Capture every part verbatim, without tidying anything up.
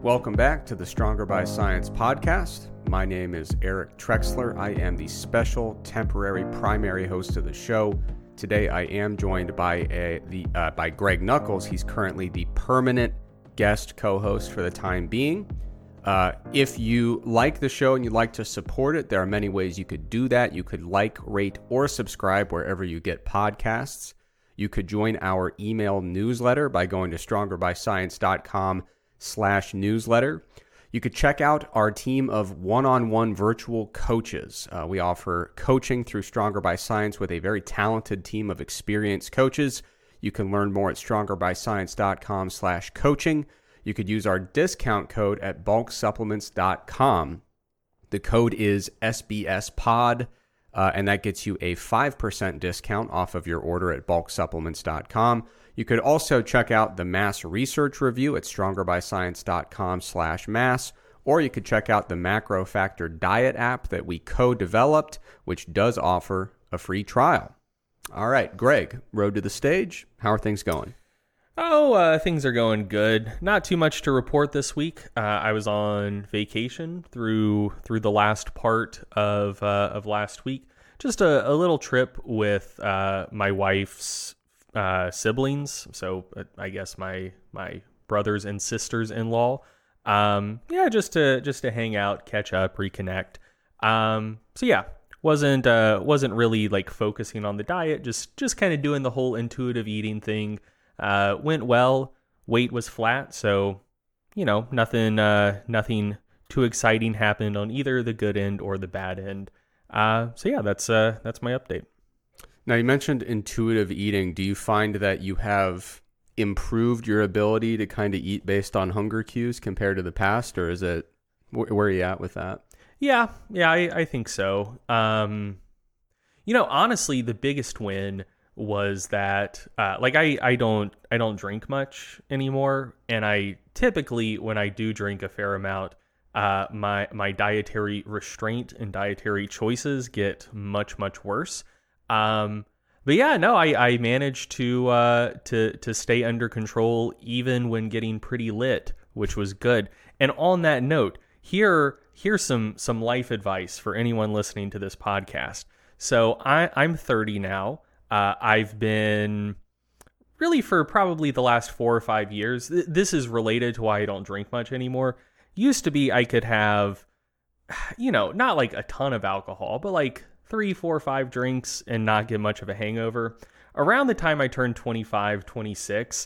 Welcome back to the Stronger by Science podcast. My name is Eric Trexler. I am the special temporary primary host of the show. Today I am joined by a, the uh, by Greg Nuckols. He's currently the permanent guest co-host for the time being. Uh, if you like the show and you'd like to support it, there are many ways you could do that. You could like, rate, or subscribe wherever you get podcasts. You could join our email newsletter by going to strongerbyscience.com slash newsletter. You could check out our team of one-on-one virtual coaches. Uh, we offer coaching through Stronger by Science with a very talented team of experienced coaches. You can learn more at strongerbyscience.com slash coaching. You could use our discount code at bulk supplements dot com. The code is S B S pod, uh, and that gets you a five percent discount off of your order at bulk supplements dot com. You could also check out the Mass Research Review at strongerbyscience.com slash mass, or you could check out the Macro Factor Diet app that we co-developed, which does offer a free trial. All right, Greg, road to the stage. How are things going? Oh, uh, things are going good. Not too much to report this week. Uh, I was on vacation through through the last part of uh, of last week. Just a, a little trip with uh, my wife's uh, siblings. So uh, I guess my my brothers and sisters-in-law. Um, yeah, just to just to hang out, catch up, reconnect. Um, so yeah, wasn't uh, wasn't really like focusing on the diet. Just just kind of doing the whole intuitive eating thing. Uh, went well. Weight was flat, so you know nothing, uh, nothing too exciting happened on either the good end or the bad end. Uh, so yeah, that's uh, that's my update. Now you mentioned intuitive eating. Do you find that you have improved your ability to kind of eat based on hunger cues compared to the past, or is it where are you at with that? Yeah, yeah, I, I think so. Um, you know, honestly, the biggest win was that uh, like I, I don't I don't drink much anymore, and I typically when I do drink a fair amount, uh, my my dietary restraint and dietary choices get much much worse. Um, but yeah, no, I, I managed to uh, to to stay under control even when getting pretty lit, which was good. And on that note, here here's some some life advice for anyone listening to this podcast. So I I'm thirty now. Uh, I've been really for probably the last four or five years. Th- this is related to why I don't drink much anymore. Used to be I could have, you know, not like a ton of alcohol, but like three, four, five drinks and not get much of a hangover. Around the time I turned twenty-five, twenty-six,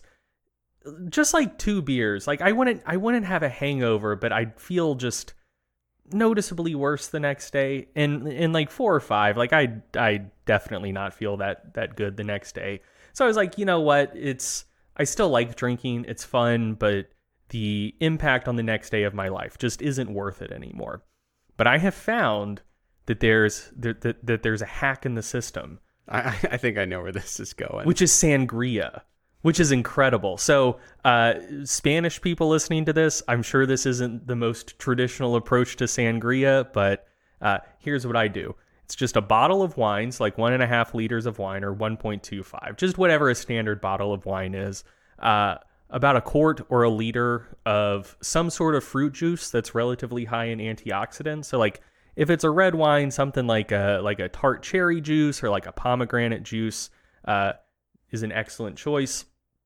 just like two beers, like I wouldn't, I wouldn't have a hangover, but I'd feel just noticeably worse the next day. And in like four or five, like I I definitely not feel that that good the next day. So I was like, you know what? It's I still like drinking. It's fun, but the impact on the next day of my life just isn't worth it anymore. But I have found that there's that, that, that there's a hack in the system. I, I think I know where this is going. Which is sangria. Which is incredible. So uh, Spanish people listening to this, I'm sure this isn't the most traditional approach to sangria, but uh, here's what I do. It's just a bottle of wines, like one and a half liters of wine or one point two five, just whatever a standard bottle of wine is, uh, about a quart or a liter of some sort of fruit juice that's relatively high in antioxidants. So like if it's a red wine, something like a, like a tart cherry juice or like a pomegranate juice, uh, is an excellent choice.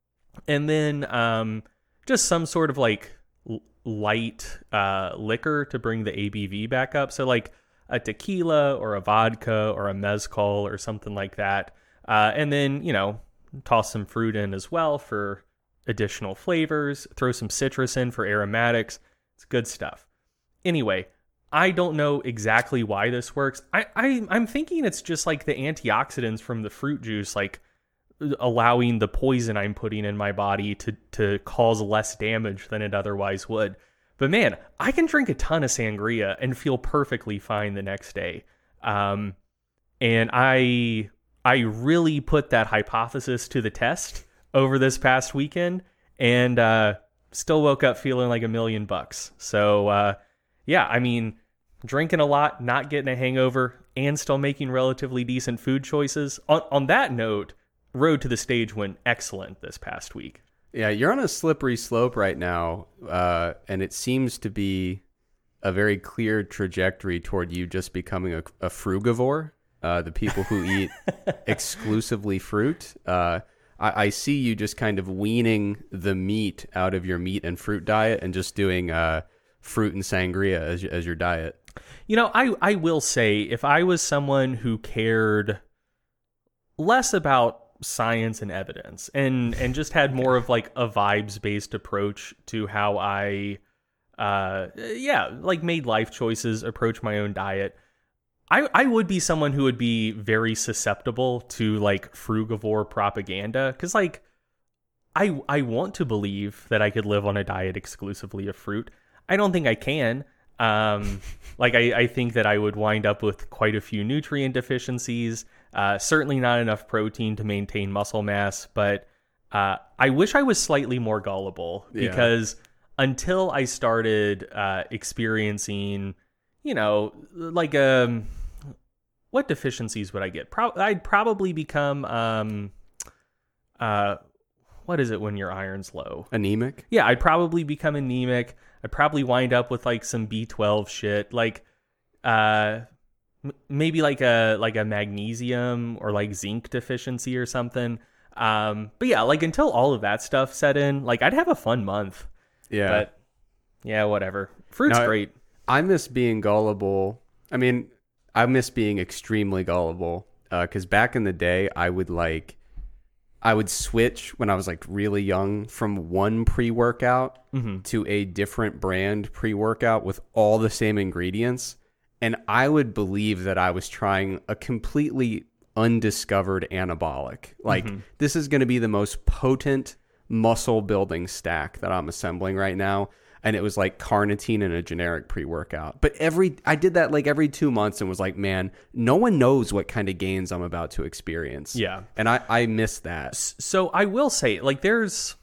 And then um, just some sort of like l- light uh, liquor to bring the A B V back up. So like a tequila or a vodka or a mezcal or something like that. Uh, and then, you know, toss some fruit in as well for additional flavors. Throw some citrus in for aromatics. It's good stuff. Anyway, I don't know exactly why this works. I, I I'm thinking it's just like the antioxidants from the fruit juice, like allowing the poison I'm putting in my body to to cause less damage than it otherwise would. But man, I can drink a ton of sangria and feel perfectly fine the next day. Um, and I I really put that hypothesis to the test over this past weekend, and uh, still woke up feeling like a million bucks. So uh, yeah, I mean, drinking a lot, not getting a hangover, and still making relatively decent food choices. On, on that note, road to the stage went excellent this past week. Yeah, you're on a slippery slope right now, uh, and it seems to be a very clear trajectory toward you just becoming a, a frugivore. Uh, the people who eat exclusively fruit. Uh, I, I see you just kind of weaning the meat out of your meat and fruit diet and just doing uh, fruit and sangria as as your diet. You know, I I will say, if I was someone who cared less about science and evidence and and just had more of like a vibes based approach to how I uh yeah like made life choices, approach my own diet, I I would be someone who would be very susceptible to like frugivore propaganda, because like I I want to believe that I could live on a diet exclusively of fruit. I don't think I can. Um, like I, I think that I would wind up with quite a few nutrient deficiencies, uh, certainly not enough protein to maintain muscle mass, but uh, I wish I was slightly more gullible, because yeah. until I started uh, experiencing, you know, like, um, what deficiencies would I get? Pro- I'd probably become, um, uh, what is it when your iron's low? Anemic? Yeah, I'd probably become anemic. I'd probably wind up with like some B twelve shit, like uh, m- maybe like a like a magnesium or like zinc deficiency or something. Um, but yeah, like until all of that stuff set in, like I'd have a fun month. Yeah. But yeah, whatever. Fruit's no, great. I miss being gullible. I mean, I miss being extremely gullible because uh, back in the day, I would like. I would switch when I was like really young from one pre-workout mm-hmm. to a different brand pre-workout with all the same ingredients. And I would believe that I was trying a completely undiscovered anabolic. Like mm-hmm. this is going to be the most potent muscle building stack that I'm assembling right now. And it was like carnitine and a generic pre-workout. But every I did that like every two months and was like, man, no one knows what kind of gains I'm about to experience. Yeah. And I, I miss that. So I will say, like, there's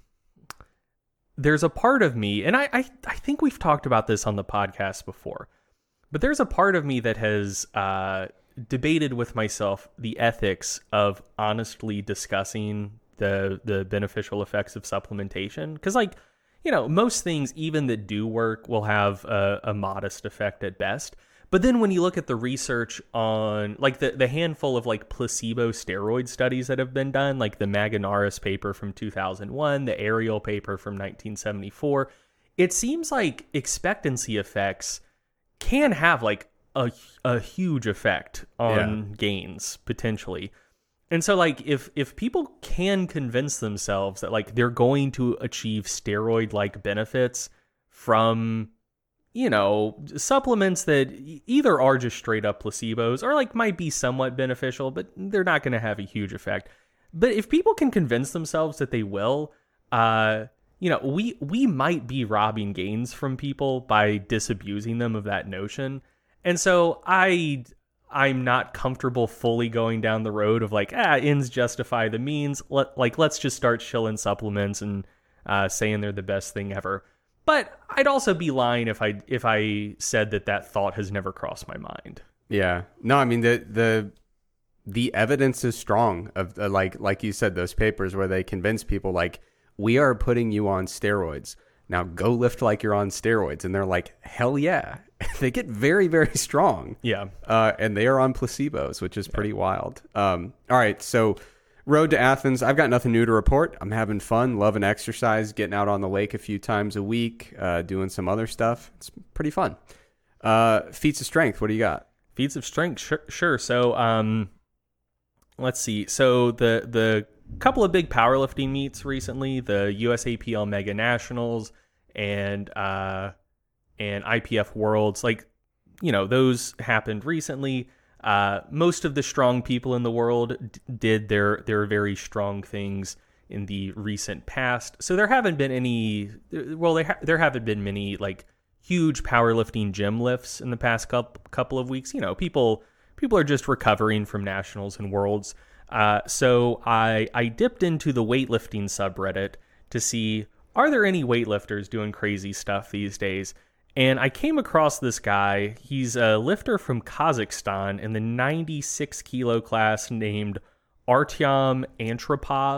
there's a part of me, and I, I, I think we've talked about this on the podcast before, but there's a part of me that has uh, debated with myself the ethics of honestly discussing the the beneficial effects of supplementation. Because, like, you know, most things, even that do work, will have a, a modest effect at best. But then when you look at the research on, like, the, the handful of, like, placebo steroid studies that have been done, like the Maganaris paper from two thousand one, the Ariel paper from nineteen seventy-four, it seems like expectancy effects can have, like, a, a huge effect on yeah. gains, potentially. And so, like, if if people can convince themselves that, like, they're going to achieve steroid-like benefits from, you know, supplements that either are just straight-up placebos or, like, might be somewhat beneficial, but they're not going to have a huge effect. But if people can convince themselves that they will, uh, you know, we we might be robbing gains from people by disabusing them of that notion. And so I... I'm not comfortable fully going down the road of like, ah, ends justify the means. Let, like, let's just start shilling supplements and uh, saying they're the best thing ever. But I'd also be lying if I if I said that that thought has never crossed my mind. Yeah. No, I mean, the the the evidence is strong of uh, like like you said, those papers where they convince people like, we are putting you on steroids. Now go lift like you're on steroids. And they're like, hell yeah. They get very, very strong. Yeah. Uh, and they are on placebos, which is pretty yeah. wild. Um, all right. So road to Athens. I've got nothing new to report. I'm having fun, loving exercise, getting out on the lake a few times a week, uh, doing some other stuff. It's pretty fun. Uh, feats of strength. What do you got? Feats of strength. Sure. sure. So um, let's see. So the, the couple of big powerlifting meets recently, the U S A P L Mega Nationals and, uh, and I P F Worlds, like, you know, those happened recently. Uh, most of the strong people in the world d- did their their very strong things in the recent past. So there haven't been any, well, there, ha- there haven't been many, like, huge powerlifting gym lifts in the past couple, couple of weeks. You know, people people are just recovering from nationals and worlds. Uh, so I, I dipped into the weightlifting subreddit to see, are there any weightlifters doing crazy stuff these days? And I came across this guy. He's a lifter from Kazakhstan in the ninety-six kilo class named Artyom Antropov.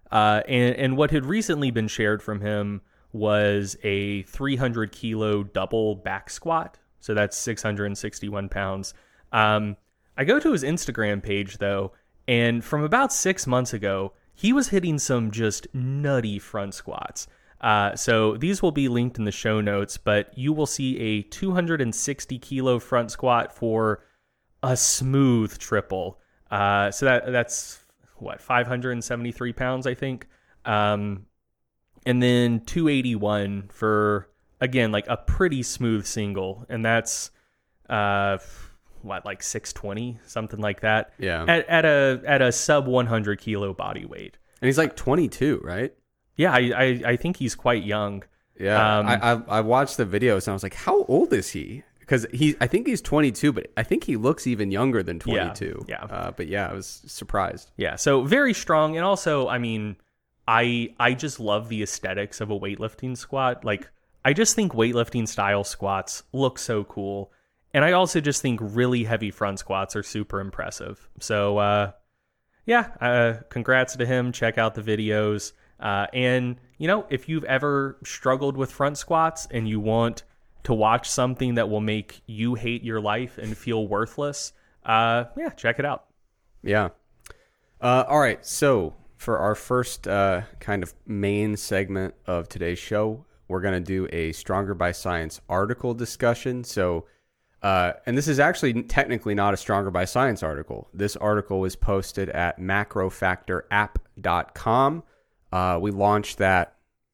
Uh, and, and what had recently been shared from him was a three hundred kilo double back squat. So that's six hundred sixty-one pounds. Um, I go to his Instagram page, though, and from about six months ago, he was hitting some just nutty front squats. Uh, so these will be linked in the show notes, but you will see a two hundred sixty kilo front squat for a smooth triple. Uh, so that that's what, five hundred seventy-three pounds, I think. Um, and then two eighty-one for, again, like a pretty smooth single. And that's, uh, what, like six twenty, something like that. Yeah. At, at a, at a sub one hundred kilo body weight. And he's like twenty-two, right? Yeah. I, I, I think he's quite young. Yeah. Um, I, I, I watched the videos and I was like, how old is he? Because he, I think he's twenty-two, but I think he looks even younger than twenty-two. Yeah, yeah. Uh, but yeah, I was surprised. Yeah, so very strong, and also, I mean, I I just love the aesthetics of a weightlifting squat. Like, I just think weightlifting style squats look so cool, and I also just think really heavy front squats are super impressive. So, uh, yeah, uh, congrats to him. Check out the videos, uh, and you know, if you've ever struggled with front squats and you want to watch something that will make you hate your life and feel worthless, uh, yeah, check it out. Yeah. Uh, all right. So for our first uh, kind of main segment of today's show, we're going to do a Stronger by Science article discussion. So, uh, and this is actually technically not a Stronger by Science article. This article was posted at macro factor app dot com. Uh, we launched that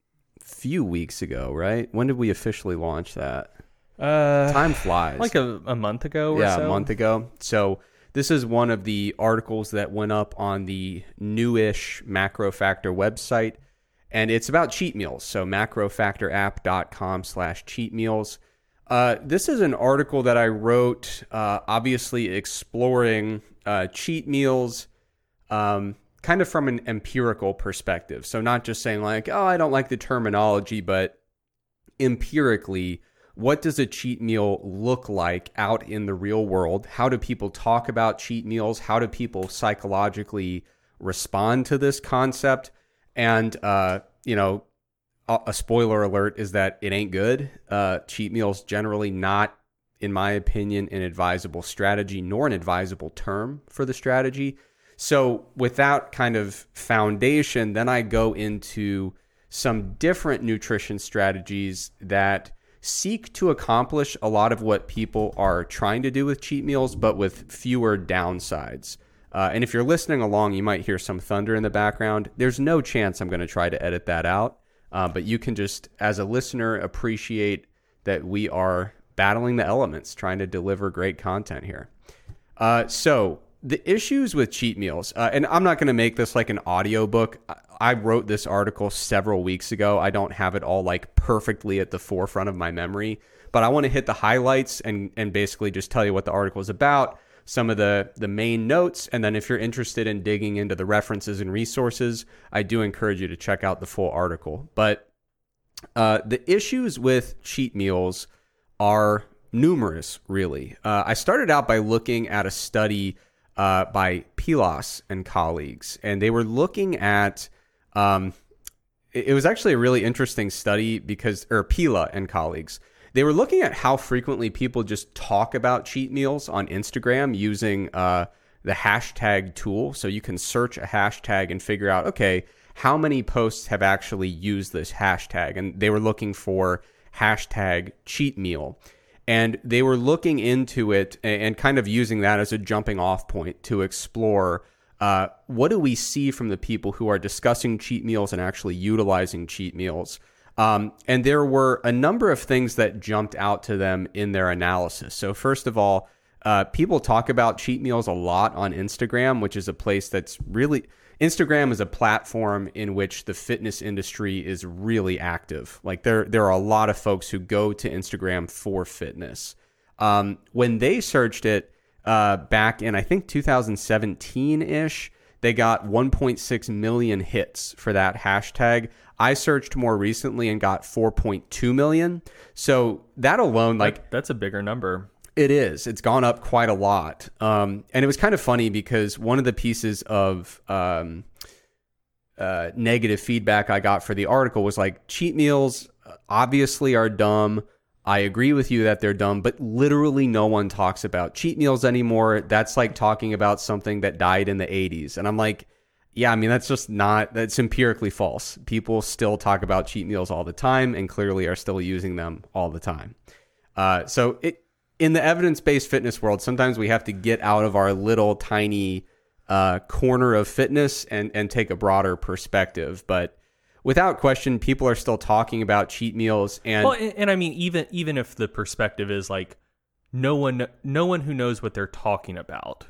few weeks ago, right? When did we officially launch that? Uh, Time flies. Like a, a month ago or yeah, so? a month ago. So this is one of the articles that went up on the newish Macro Factor website, and it's about cheat meals. So macro factor app dot com slash cheat meals. Uh, this is an article that I wrote, uh, obviously exploring uh, cheat meals, um, kind of from an empirical perspective. So not just saying like, oh, I don't like the terminology, but empirically, what does a cheat meal look like out in the real world? How do people talk about cheat meals? How do people psychologically respond to this concept? And, uh, you know, a, a spoiler alert is that it ain't good. Uh, cheat meals generally not, in my opinion, an advisable strategy, nor an advisable term for the strategy. So with that kind of foundation, then I go into some different nutrition strategies that seek to accomplish a lot of what people are trying to do with cheat meals, but with fewer downsides. Uh, and if you're listening along, you might hear some thunder in the background. There's no chance I'm going to try to edit that out. Uh, but you can just, as a listener, appreciate that we are battling the elements, trying to deliver great content here. Uh, so... The issues with cheat meals, uh, and I'm not going to make this like an audio book. I wrote this article several weeks ago. I don't have it all like perfectly at the forefront of my memory, but I want to hit the highlights and and basically just tell you what the article is about, some of the, the main notes, and then if you're interested in digging into the references and resources, I do encourage you to check out the full article. But uh, the issues with cheat meals are numerous, really. Uh, I started out by looking at a study Uh, by Pilas and colleagues, and they were looking at, um, it, it was actually a really interesting study because, or Pila and colleagues, they were looking at how frequently people just talk about cheat meals on Instagram using uh, the hashtag tool. So you can search a hashtag and figure out, okay, how many posts have actually used this hashtag? And they were looking for hashtag cheat meal. And they were looking into it and kind of using that as a jumping off point to explore uh, what do we see from the people who are discussing cheat meals and actually utilizing cheat meals. Um, and there were a number of things that jumped out to them in their analysis. So first of all, uh, people talk about cheat meals a lot on Instagram, which is a place that's really... Instagram is a platform in which the fitness industry is really active. Like there, there are a lot of folks who go to Instagram for fitness. Um, when they searched it uh, back in, I think, two thousand seventeen-ish, they got one point six million hits for that hashtag. I searched more recently and got four point two million. So that alone, like... That, that's a bigger number. It is. It's gone up quite a lot. Um, and it was kind of funny because one of the pieces of um, uh, negative feedback I got for the article was like, cheat meals obviously are dumb. I agree with you that they're dumb, but literally no one talks about cheat meals anymore. That's like talking about something that died in the eighties. And I'm like, yeah, I mean, that's just not, that's empirically false. People still talk about cheat meals all the time and clearly are still using them all the time. Uh, so it, in the evidence-based fitness world, sometimes we have to get out of our little tiny uh, corner of fitness and, and take a broader perspective. But without question, people are still talking about cheat meals. And well, and, and I mean, even even if the perspective is like no one, no one who knows what they're talking about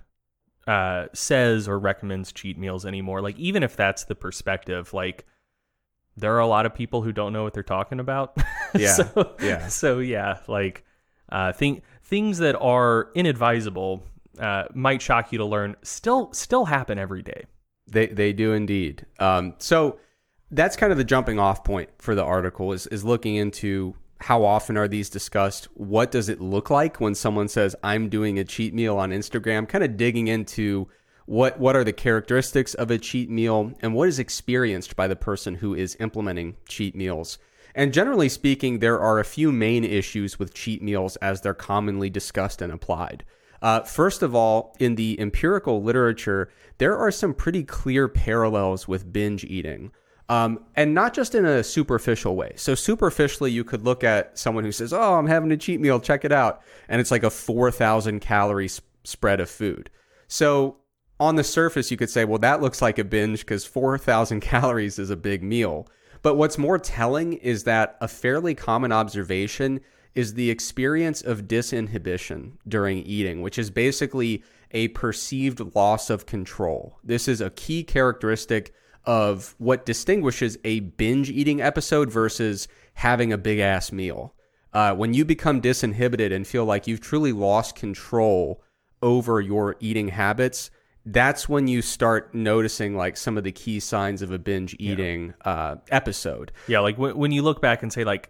uh, says or recommends cheat meals anymore. Like, even if that's the perspective, like there are a lot of people who don't know what they're talking about. Yeah, so, yeah. So yeah, like uh, thing things that are inadvisable uh, might shock you to learn still still happen every day. They they do indeed. Um, so. That's kind of the jumping off point for the article is, is looking into how often are these discussed? What does it look like when someone says, I'm doing a cheat meal on Instagram? Kind of digging into what, what are the characteristics of a cheat meal and what is experienced by the person who is implementing cheat meals. And generally speaking, there are a few main issues with cheat meals as they're commonly discussed and applied. Uh, first of all, in the empirical literature, there are some pretty clear parallels with binge eating. Um, and not just in a superficial way. So superficially, you could look at someone who says, oh, I'm having a cheat meal, check it out. And it's like a four thousand calorie sp- spread of food. So on the surface, you could say, well, that looks like a binge because four thousand calories is a big meal. But what's more telling is that a fairly common observation is the experience of disinhibition during eating, which is basically a perceived loss of control. This is a key characteristic of what distinguishes a binge eating episode versus having a big ass meal. Uh, when you become disinhibited and feel like you've truly lost control over your eating habits, that's when you start noticing like some of the key signs of a binge eating yeah. uh, episode. Yeah, like w- when you look back and say like,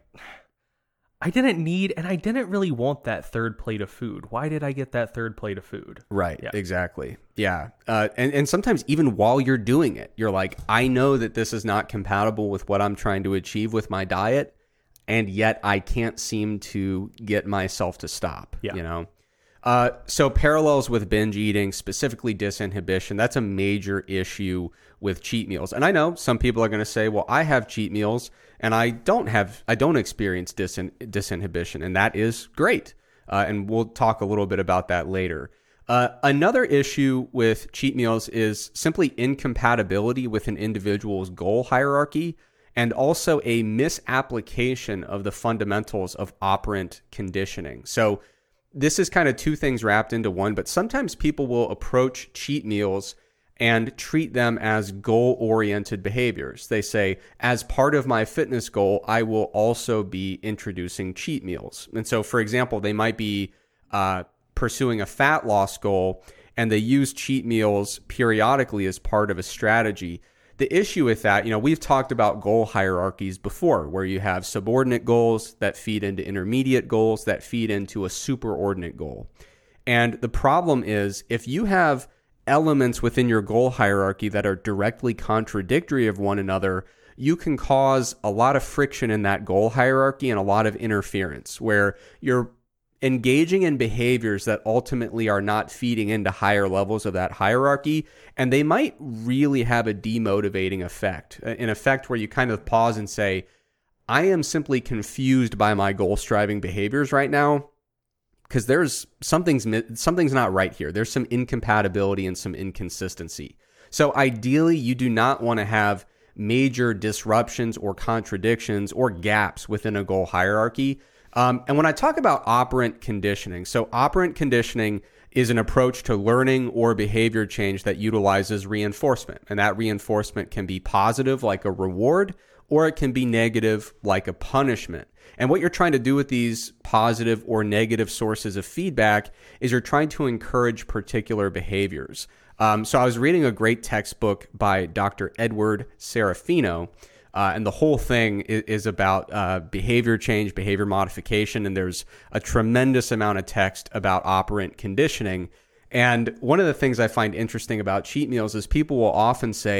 I didn't need and I didn't really want that third plate of food. Why did I get that third plate of food? Right, yeah. exactly. Yeah. Uh, and, and sometimes even while you're doing it, you're like, I know that this is not compatible with what I'm trying to achieve with my diet, and yet I can't seem to get myself to stop, yeah. you know? Uh, so parallels with binge eating, specifically disinhibition, that's a major issue with cheat meals. And I know some people are going to say, well, I have cheat meals and I don't have, I don't experience disin- disinhibition. And that is great. Uh, and we'll talk a little bit about that later. Uh, another issue with cheat meals is simply incompatibility with an individual's goal hierarchy and also a misapplication of the fundamentals of operant conditioning. So this is kind of two things wrapped into one, but sometimes people will approach cheat meals and treat them as goal-oriented behaviors. They say, as part of my fitness goal, I will also be introducing cheat meals. And so, for example, they might be uh, pursuing a fat loss goal, and they use cheat meals periodically as part of a strategy. The issue with that, you know, we've talked about goal hierarchies before, where you have subordinate goals that feed into intermediate goals that feed into a superordinate goal. And the problem is, if you have elements within your goal hierarchy that are directly contradictory of one another, you can cause a lot of friction in that goal hierarchy and a lot of interference, where you're engaging in behaviors that ultimately are not feeding into higher levels of that hierarchy, and they might really have a demotivating effect, an effect where you kind of pause and say, I am simply confused by my goal-striving behaviors right now, because there's something's something's not right here. There's some incompatibility and some inconsistency. So ideally, you do not want to have major disruptions or contradictions or gaps within a goal hierarchy. Um, and when I talk about operant conditioning, so operant conditioning is an approach to learning or behavior change that utilizes reinforcement. And that reinforcement can be positive, like a reward, or it can be negative, like a punishment. And what you're trying to do with these positive or negative sources of feedback is you're trying to encourage particular behaviors. Um, so I was reading a great textbook by Doctor Edward Serafino, Uh, and the whole thing is, is about uh, behavior change, behavior modification, and there's a tremendous amount of text about operant conditioning. And one of the things I find interesting about cheat meals is people will often say,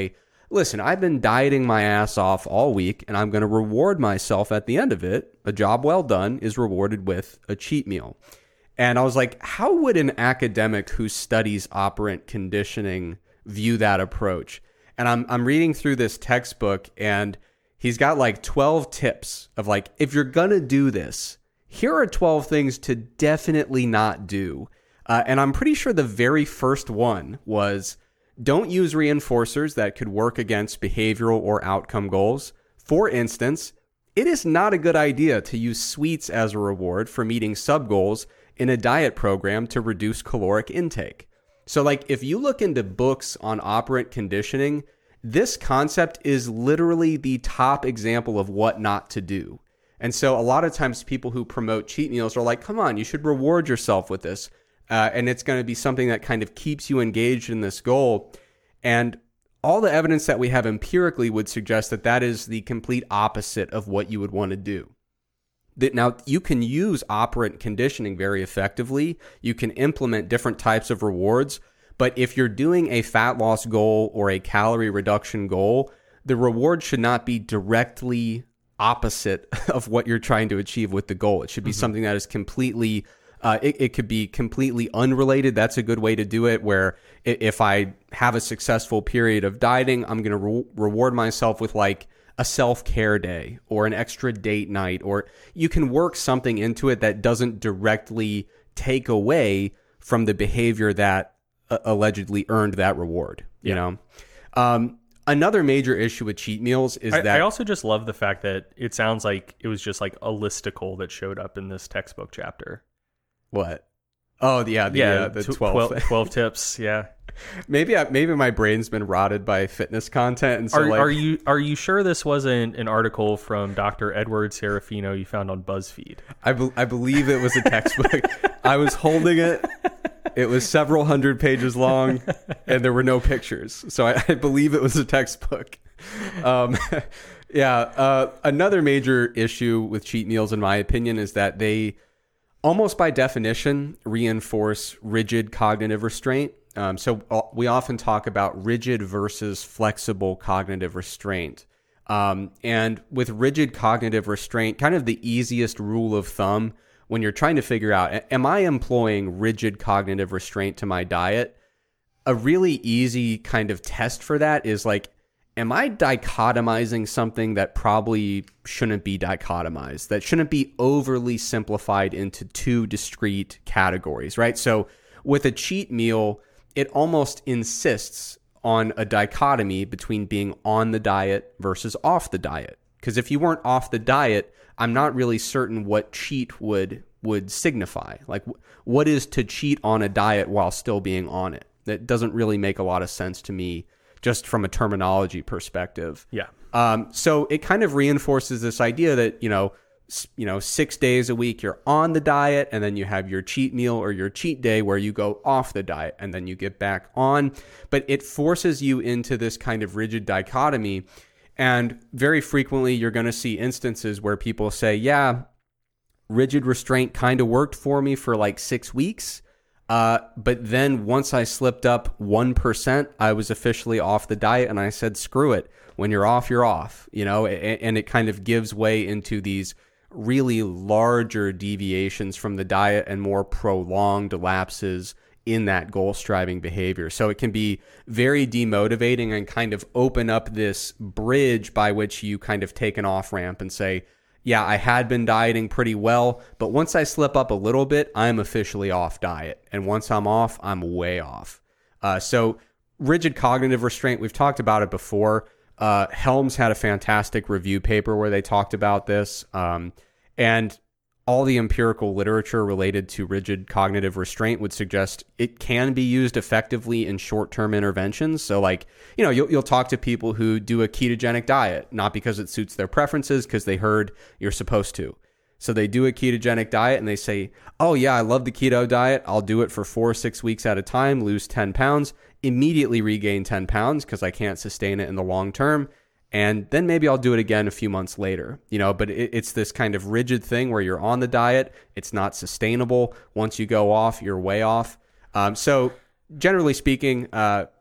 listen, I've been dieting my ass off all week and I'm going to reward myself at the end of it. A job well done is rewarded with a cheat meal. And I was like, how would an academic who studies operant conditioning view that approach? And I'm I'm reading through this textbook, and he's got like twelve tips of like, if you're going to do this, here are twelve things to definitely not do. Uh, and I'm pretty sure the very first one was, don't use reinforcers that could work against behavioral or outcome goals. For instance, it is not a good idea to use sweets as a reward for meeting sub-goals in a diet program to reduce caloric intake. So like if you look into books on operant conditioning, this concept is literally the top example of what not to do. And so a lot of times people who promote cheat meals are like, come on, you should reward yourself with this. Uh, and it's going to be something that kind of keeps you engaged in this goal. And all the evidence that we have empirically would suggest that that is the complete opposite of what you would want to do. That now you can use operant conditioning very effectively. You can implement different types of rewards. But if you're doing a fat loss goal or a calorie reduction goal, the reward should not be directly opposite of what you're trying to achieve with the goal. It should be mm-hmm. something that is completely Uh, it, it could be completely unrelated. That's a good way to do it, where if I have a successful period of dieting, I'm going to re- reward myself with like a self-care day or an extra date night, or you can work something into it that doesn't directly take away from the behavior that uh, allegedly earned that reward, you yeah. know? Um, another major issue with cheat meals is I, that... I also just love the fact that it sounds like it was just like a listicle that showed up in this textbook chapter. What? Oh, yeah, the, yeah, uh, the twelve. twelve, twelve tips, yeah. Maybe I, maybe my brain's been rotted by fitness content. And so are, like, are you are you sure this wasn't an article from Doctor Edward Serafino you found on BuzzFeed? I, be, I believe it was a textbook. I was holding it. It was several hundred pages long, and there were no pictures. So I, I believe it was a textbook. Um, yeah. Uh, another major issue with cheat meals, in my opinion, is that they almost by definition reinforce rigid cognitive restraint. Um, so we often talk about rigid versus flexible cognitive restraint. Um, and with rigid cognitive restraint, kind of the easiest rule of thumb when you're trying to figure out, am I employing rigid cognitive restraint to my diet? A really easy kind of test for that is like, am I dichotomizing something that probably shouldn't be dichotomized, that shouldn't be overly simplified into two discrete categories, right? So with a cheat meal, it almost insists on a dichotomy between being on the diet versus off the diet. Because if you weren't off the diet, I'm not really certain what cheat would would signify. Like, what is to cheat on a diet while still being on it? That doesn't really make a lot of sense to me, just from a terminology perspective. Yeah. Um, so it kind of reinforces this idea that, you know, s- you know, six days a week you're on the diet, and then you have your cheat meal or your cheat day where you go off the diet and then you get back on. But it forces you into this kind of rigid dichotomy. And very frequently you're going to see instances where people say, yeah, rigid restraint kind of worked for me for like six weeks. Uh, but then once I slipped up one percent, I was officially off the diet, and I said, screw it. When you're off, you're off, you know, and, and it kind of gives way into these really larger deviations from the diet and more prolonged lapses in that goal striving behavior. So it can be very demotivating and kind of open up this bridge by which you kind of take an off ramp and say, yeah, I had been dieting pretty well, but once I slip up a little bit, I'm officially off diet. And once I'm off, I'm way off. Uh, so rigid cognitive restraint, we've talked about it before. Uh, Helms had a fantastic review paper where they talked about this. Um, and all the empirical literature related to rigid cognitive restraint would suggest it can be used effectively in short-term interventions. So like, you know, you'll, you'll talk to people who do a ketogenic diet, not because it suits their preferences, because they heard you're supposed to. So they do a ketogenic diet and they say, oh yeah, I love the keto diet. I'll do it for four or six weeks at a time, lose ten pounds, immediately regain ten pounds because I can't sustain it in the long term. And then maybe I'll do it again a few months later, you know, but it, it's this kind of rigid thing where you're on the diet. It's not sustainable. Once you go off, you're way off. Um, so generally speaking, uh,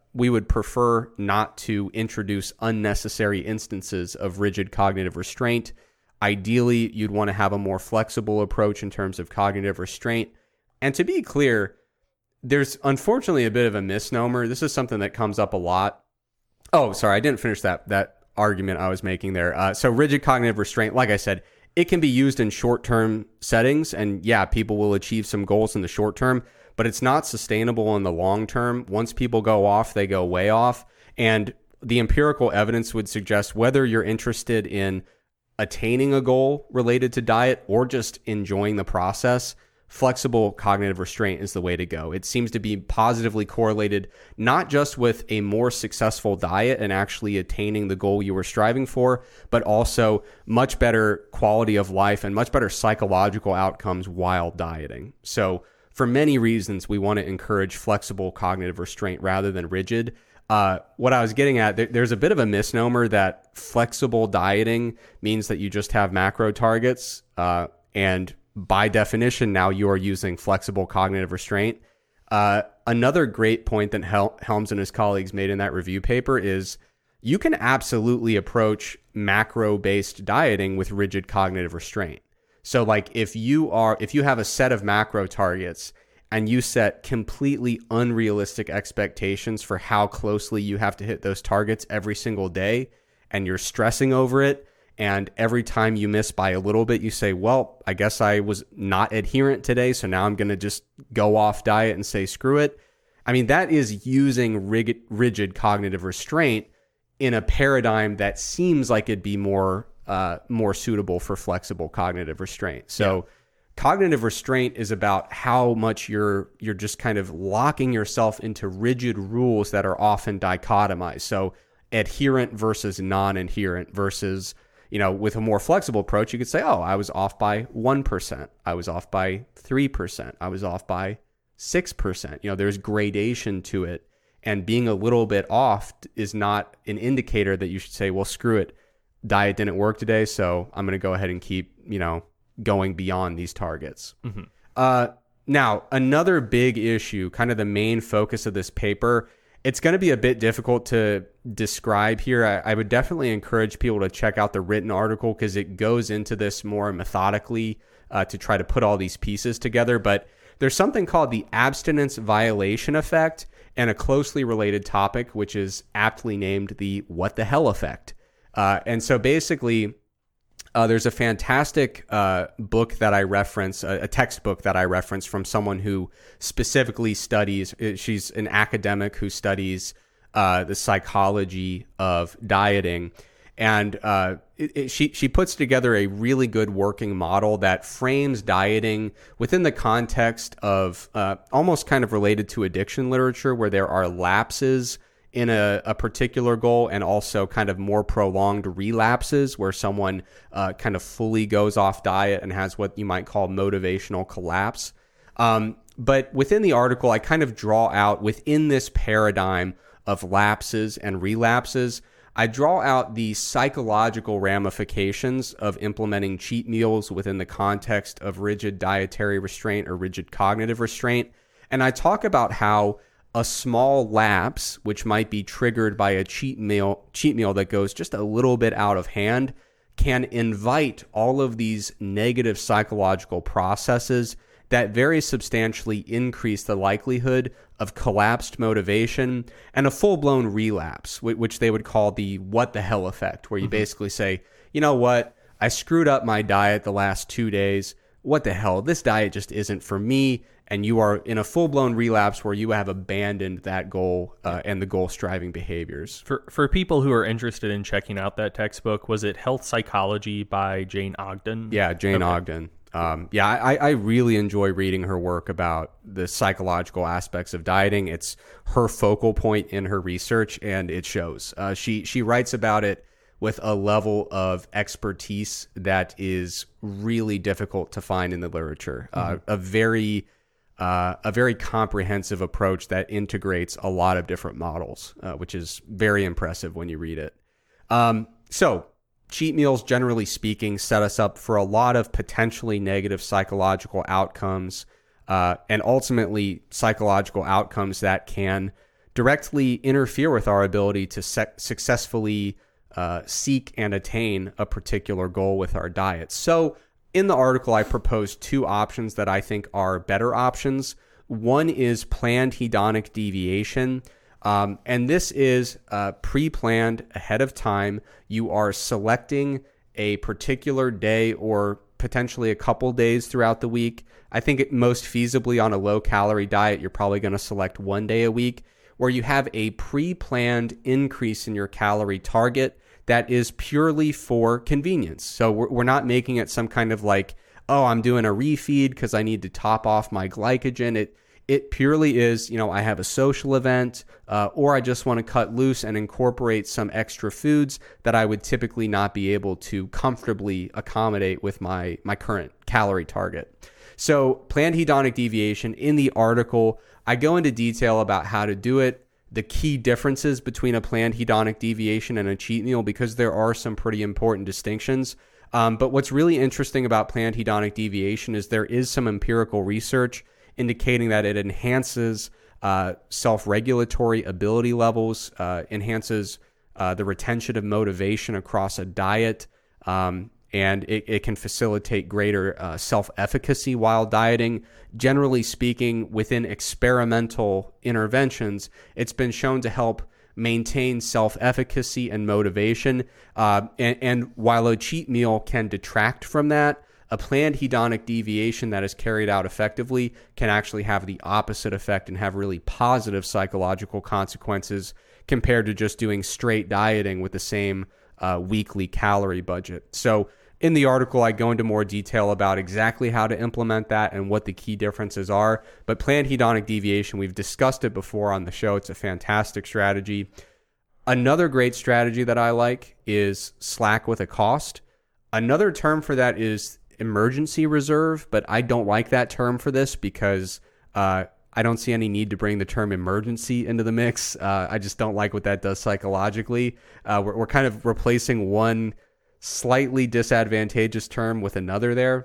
we would prefer not to introduce unnecessary instances of rigid cognitive restraint. Ideally, you'd want to have a more flexible approach in terms of cognitive restraint. And to be clear, there's unfortunately a bit of a misnomer. This is something that comes up a lot. Oh, sorry, I didn't finish that that argument I was making there. Uh, so rigid cognitive restraint, like I said, it can be used in short-term settings. And yeah, people will achieve some goals in the short term, but it's not sustainable in the long term. Once people go off, they go way off. And the empirical evidence would suggest whether you're interested in attaining a goal related to diet or just enjoying the process, flexible cognitive restraint is the way to go. It seems to be positively correlated not just with a more successful diet and actually attaining the goal you were striving for, but also much better quality of life and much better psychological outcomes while dieting. So for many reasons, we want to encourage flexible cognitive restraint rather than rigid. Uh, what I was getting at, there, there's a bit of a misnomer that flexible dieting means that you just have macro targets, uh, and by definition, now you are using flexible cognitive restraint. Uh, another great point that Hel- Helms and his colleagues made in that review paper is you can absolutely approach macro-based dieting with rigid cognitive restraint. So like if you are, if you have a set of macro targets and you set completely unrealistic expectations for how closely you have to hit those targets every single day, and you're stressing over it, and every time you miss by a little bit, you say, well, I guess I was not adherent today, so now I'm going to just go off diet and say, screw it. I mean, that is using rigid, rigid cognitive restraint in a paradigm that seems like it'd be more uh, more suitable for flexible cognitive restraint. So yeah. Cognitive restraint is about how much you're you're just kind of locking yourself into rigid rules that are often dichotomized. So adherent versus non-adherent versus, you know, with a more flexible approach, you could say, oh, I was off by one percent. I was off by three percent. I was off by six percent. You know, there's gradation to it. And being a little bit off is not an indicator that you should say, well, screw it. Diet didn't work today, so I'm going to go ahead and keep, you know, going beyond these targets. Mm-hmm. Uh, now, another big issue, kind of the main focus of this paper, it's going to be a bit difficult to describe here. I, I would definitely encourage people to check out the written article because it goes into this more methodically uh, to try to put all these pieces together. But there's something called the abstinence violation effect and a closely related topic, which is aptly named the what the hell effect. Uh, and so basically, Uh, there's a fantastic uh, book that I reference, a, a textbook that I reference from someone who specifically studies, she's an academic who studies uh, the psychology of dieting. And uh, it, it, she, she puts together a really good working model that frames dieting within the context of uh, almost kind of related to addiction literature, where there are lapses in a, a particular goal and also kind of more prolonged relapses where someone uh, kind of fully goes off diet and has what you might call motivational collapse. Um, but within the article, I kind of draw out within this paradigm of lapses and relapses, I draw out the psychological ramifications of implementing cheat meals within the context of rigid dietary restraint or rigid cognitive restraint. And I talk about how a small lapse, which might be triggered by a cheat meal, cheat meal that goes just a little bit out of hand, can invite all of these negative psychological processes that very substantially increase the likelihood of collapsed motivation and a full-blown relapse, which they would call the what the hell effect, where you mm-hmm. basically say, you know what, I screwed up my diet the last two days. What the hell? This diet just isn't for me. And you are in a full-blown relapse where you have abandoned that goal uh, and the goal-striving behaviors. For for people who are interested in checking out that textbook, was it Health Psychology by Jane Ogden? Yeah, Jane okay. Ogden. Um, yeah, I, I really enjoy reading her work about the psychological aspects of dieting. It's her focal point in her research, and it shows. Uh, she she writes about it with a level of expertise that is really difficult to find in the literature. Mm-hmm. Uh, a very Uh, a very comprehensive approach that integrates a lot of different models, uh, which is very impressive when you read it. Um, so cheat meals, generally speaking, set us up for a lot of potentially negative psychological outcomes, uh, and ultimately psychological outcomes that can directly interfere with our ability to se- successfully uh, seek and attain a particular goal with our diet. So in the article, I proposed two options that I think are better options. One is planned hedonic deviation. Um, and this is uh, pre-planned ahead of time. You are selecting a particular day or potentially a couple days throughout the week. I think it most feasibly on a low-calorie diet, you're probably going to select one day a week where you have a pre-planned increase in your calorie target that is purely for convenience. So we're, we're not making it some kind of like, oh, I'm doing a refeed because I need to top off my glycogen. It It purely is, you know, I have a social event uh, or I just want to cut loose and incorporate some extra foods that I would typically not be able to comfortably accommodate with my, my current calorie target. So planned hedonic deviation, in the article, I go into detail about how to do it, the key differences between a planned hedonic deviation and a cheat meal, because there are some pretty important distinctions. Um, but what's really interesting about planned hedonic deviation is there is some empirical research indicating that it enhances uh, self-regulatory ability levels, uh, enhances uh, the retention of motivation across a diet, um, and it, it can facilitate greater uh, self-efficacy while dieting. Generally speaking, within experimental interventions, it's been shown to help maintain self-efficacy and motivation. Uh, and, and while a cheat meal can detract from that, a planned hedonic deviation that is carried out effectively can actually have the opposite effect and have really positive psychological consequences compared to just doing straight dieting with the same uh, weekly calorie budget. So in the article, I go into more detail about exactly how to implement that and what the key differences are. But planned hedonic deviation, we've discussed it before on the show. It's a fantastic strategy. Another great strategy that I like is slack with a cost. Another term for that is emergency reserve, but I don't like that term for this because uh, I don't see any need to bring the term emergency into the mix. Uh, I just don't like what that does psychologically. Uh, we're, we're kind of replacing one slightly disadvantageous term with another there.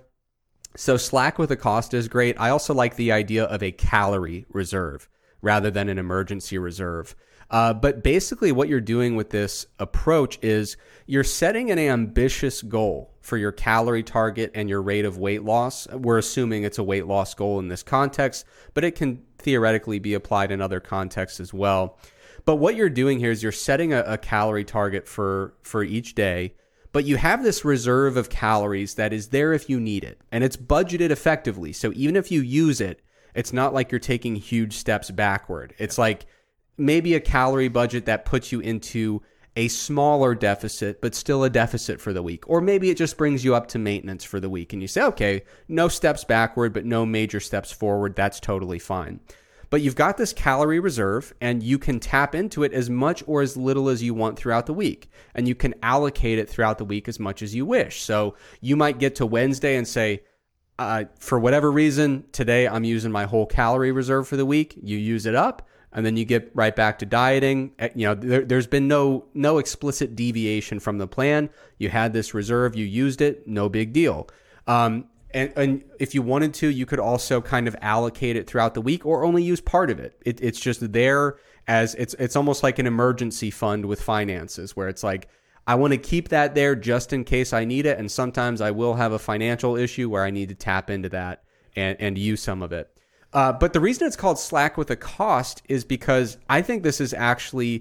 So slack with a cost is great. I also like the idea of a calorie reserve rather than an emergency reserve. Uh, but basically what you're doing with this approach is you're setting an ambitious goal for your calorie target and your rate of weight loss. We're assuming it's a weight loss goal in this context, but it can theoretically be applied in other contexts as well. But what you're doing here is you're setting a, a calorie target for, for each day, but you have this reserve of calories that is there if you need it, and it's budgeted effectively. So even if you use it, it's not like you're taking huge steps backward. It's like maybe a calorie budget that puts you into a smaller deficit, but still a deficit for the week. Or maybe it just brings you up to maintenance for the week and you say, okay, no steps backward, but no major steps forward. That's totally fine. But you've got this calorie reserve and you can tap into it as much or as little as you want throughout the week. And you can allocate it throughout the week as much as you wish. So you might get to Wednesday and say, uh, for whatever reason, today I'm using my whole calorie reserve for the week. You use it up. And then you get right back to dieting. You know, there, there's been no no explicit deviation from the plan. You had this reserve, you used it, no big deal. Um, and, and if you wanted to, you could also kind of allocate it throughout the week or only use part of it. it it's just there as it's it's almost like an emergency fund with finances, where it's like, I want to keep that there just in case I need it. And sometimes I will have a financial issue where I need to tap into that and, and use some of it. Uh, but the reason it's called slack with a cost is because I think this is actually,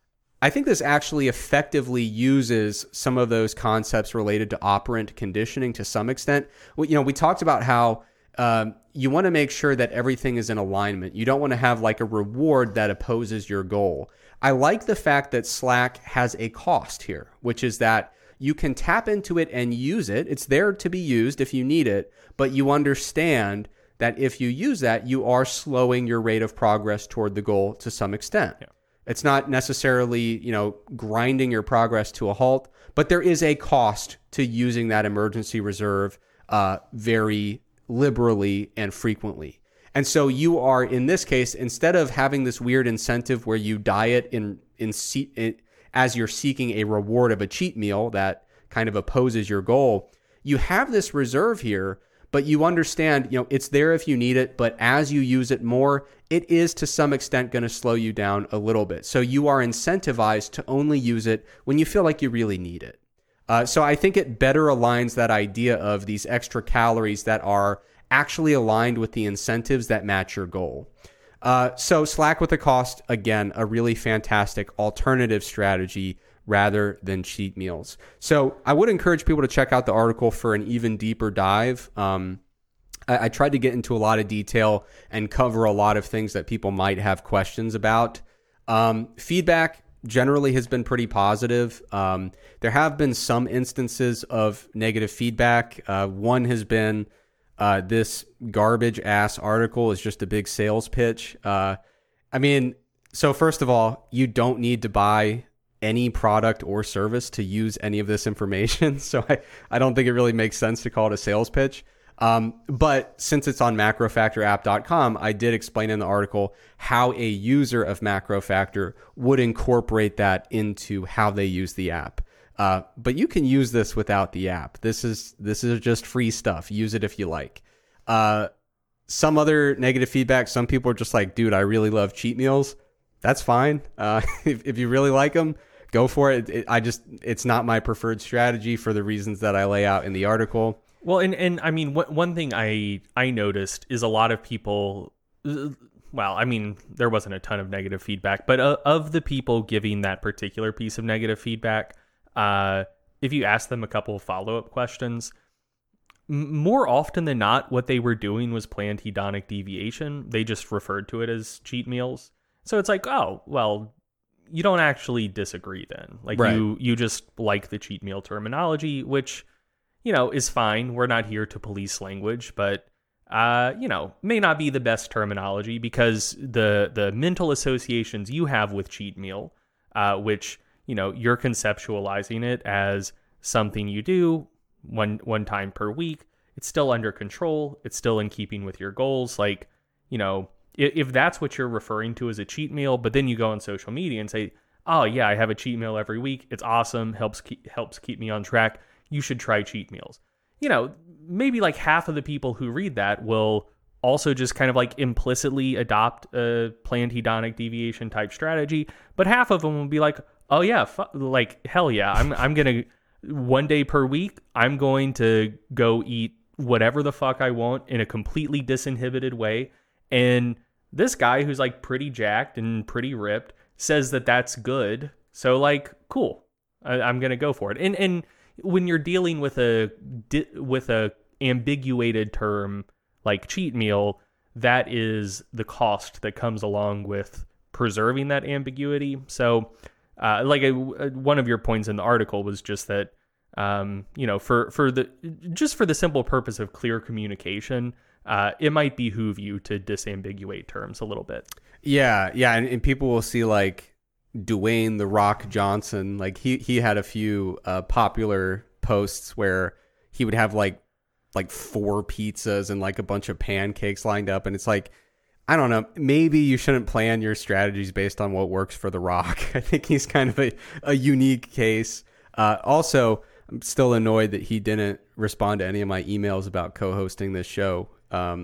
I think this actually effectively uses some of those concepts related to operant conditioning to some extent. We, you know, we talked about how um, you want to make sure that everything is in alignment. You don't want to have like a reward that opposes your goal. I like the fact that slack has a cost here, which is that you can tap into it and use it. It's there to be used if you need it, but you understand that if you use that, you are slowing your rate of progress toward the goal to some extent. Yeah. It's not necessarily, you know, grinding your progress to a halt, but there is a cost to using that emergency reserve uh, very liberally and frequently. And so you are, in this case, instead of having this weird incentive where you diet in, in, in as you're seeking a reward of a cheat meal that kind of opposes your goal, you have this reserve here, but you understand, you know, it's there if you need it, but as you use it more, it is to some extent going to slow you down a little bit. So you are incentivized to only use it when you feel like you really need it. Uh, so I think it better aligns that idea of these extra calories that are actually aligned with the incentives that match your goal. Uh, so Slack with the cost, again, a really fantastic alternative strategy rather than cheat meals. So I would encourage people to check out the article for an even deeper dive. Um, I, I tried to get into a lot of detail and cover a lot of things that people might have questions about. Um, feedback generally has been pretty positive. Um, there have been some instances of negative feedback. Uh, one has been uh, this garbage ass article is just a big sales pitch. Uh, I mean, so first of all, you don't need to buy any product or service to use any of this information. So I, I don't think it really makes sense to call it a sales pitch. Um, but since it's on macro factor app dot com, I did explain in the article how a user of MacroFactor would incorporate that into how they use the app. Uh, but you can use this without the app. This is this is just free stuff. Use it if you like. Uh, some other negative feedback. Some people are just like, dude, I really love cheat meals. That's fine. Uh, if, if you really like them, go for it. it. I just, it's not my preferred strategy for the reasons that I lay out in the article. Well, and, and I mean, what, one thing I, I noticed is a lot of people, well, I mean, there wasn't a ton of negative feedback, but uh, of the people giving that particular piece of negative feedback, uh, if you ask them a couple of follow-up questions, m- more often than not, what they were doing was planned hedonic deviation. They just referred to it as cheat meals. So it's like, oh, well, you don't actually disagree then. Like right. you, you just like the cheat meal terminology, which, you know, is fine. We're not here to police language, but, uh, you know, may not be the best terminology because the the mental associations you have with cheat meal, uh, which, you know, you're conceptualizing it as something you do one one time per week. It's still under control. It's still in keeping with your goals. Like, you know, if, if that's what you're referring to as a cheat meal, but then you go on social media and say, oh, yeah, I have a cheat meal every week. It's awesome. Helps keep, helps keep me on track. You should try cheat meals. You know, maybe like half of the people who read that will also just kind of like implicitly adopt a planned hedonic deviation type strategy. But half of them will be like, oh yeah, fu- like, hell yeah, I'm I'm going to one day per week, I'm going to go eat whatever the fuck I want in a completely disinhibited way. And this guy who's like pretty jacked and pretty ripped says that that's good. So like, cool, I, I'm going to go for it. And, and, when you're dealing with a with a ambiguated term like cheat meal, that is the cost that comes along with preserving that ambiguity. So, uh, like a, one of your points in the article was just that, um, you know, for for the just for the simple purpose of clear communication, uh, it might behoove you to disambiguate terms a little bit. Yeah, yeah, and, and people will see like Dwayne The Rock Johnson, like he he had a few uh, popular posts where he would have like like four pizzas and like a bunch of pancakes lined up, and it's like, I don't know, maybe you shouldn't plan your strategies based on what works for The Rock. I think he's kind of a, a unique case. Uh, also, I'm still annoyed that he didn't respond to any of my emails about co-hosting this show. Um,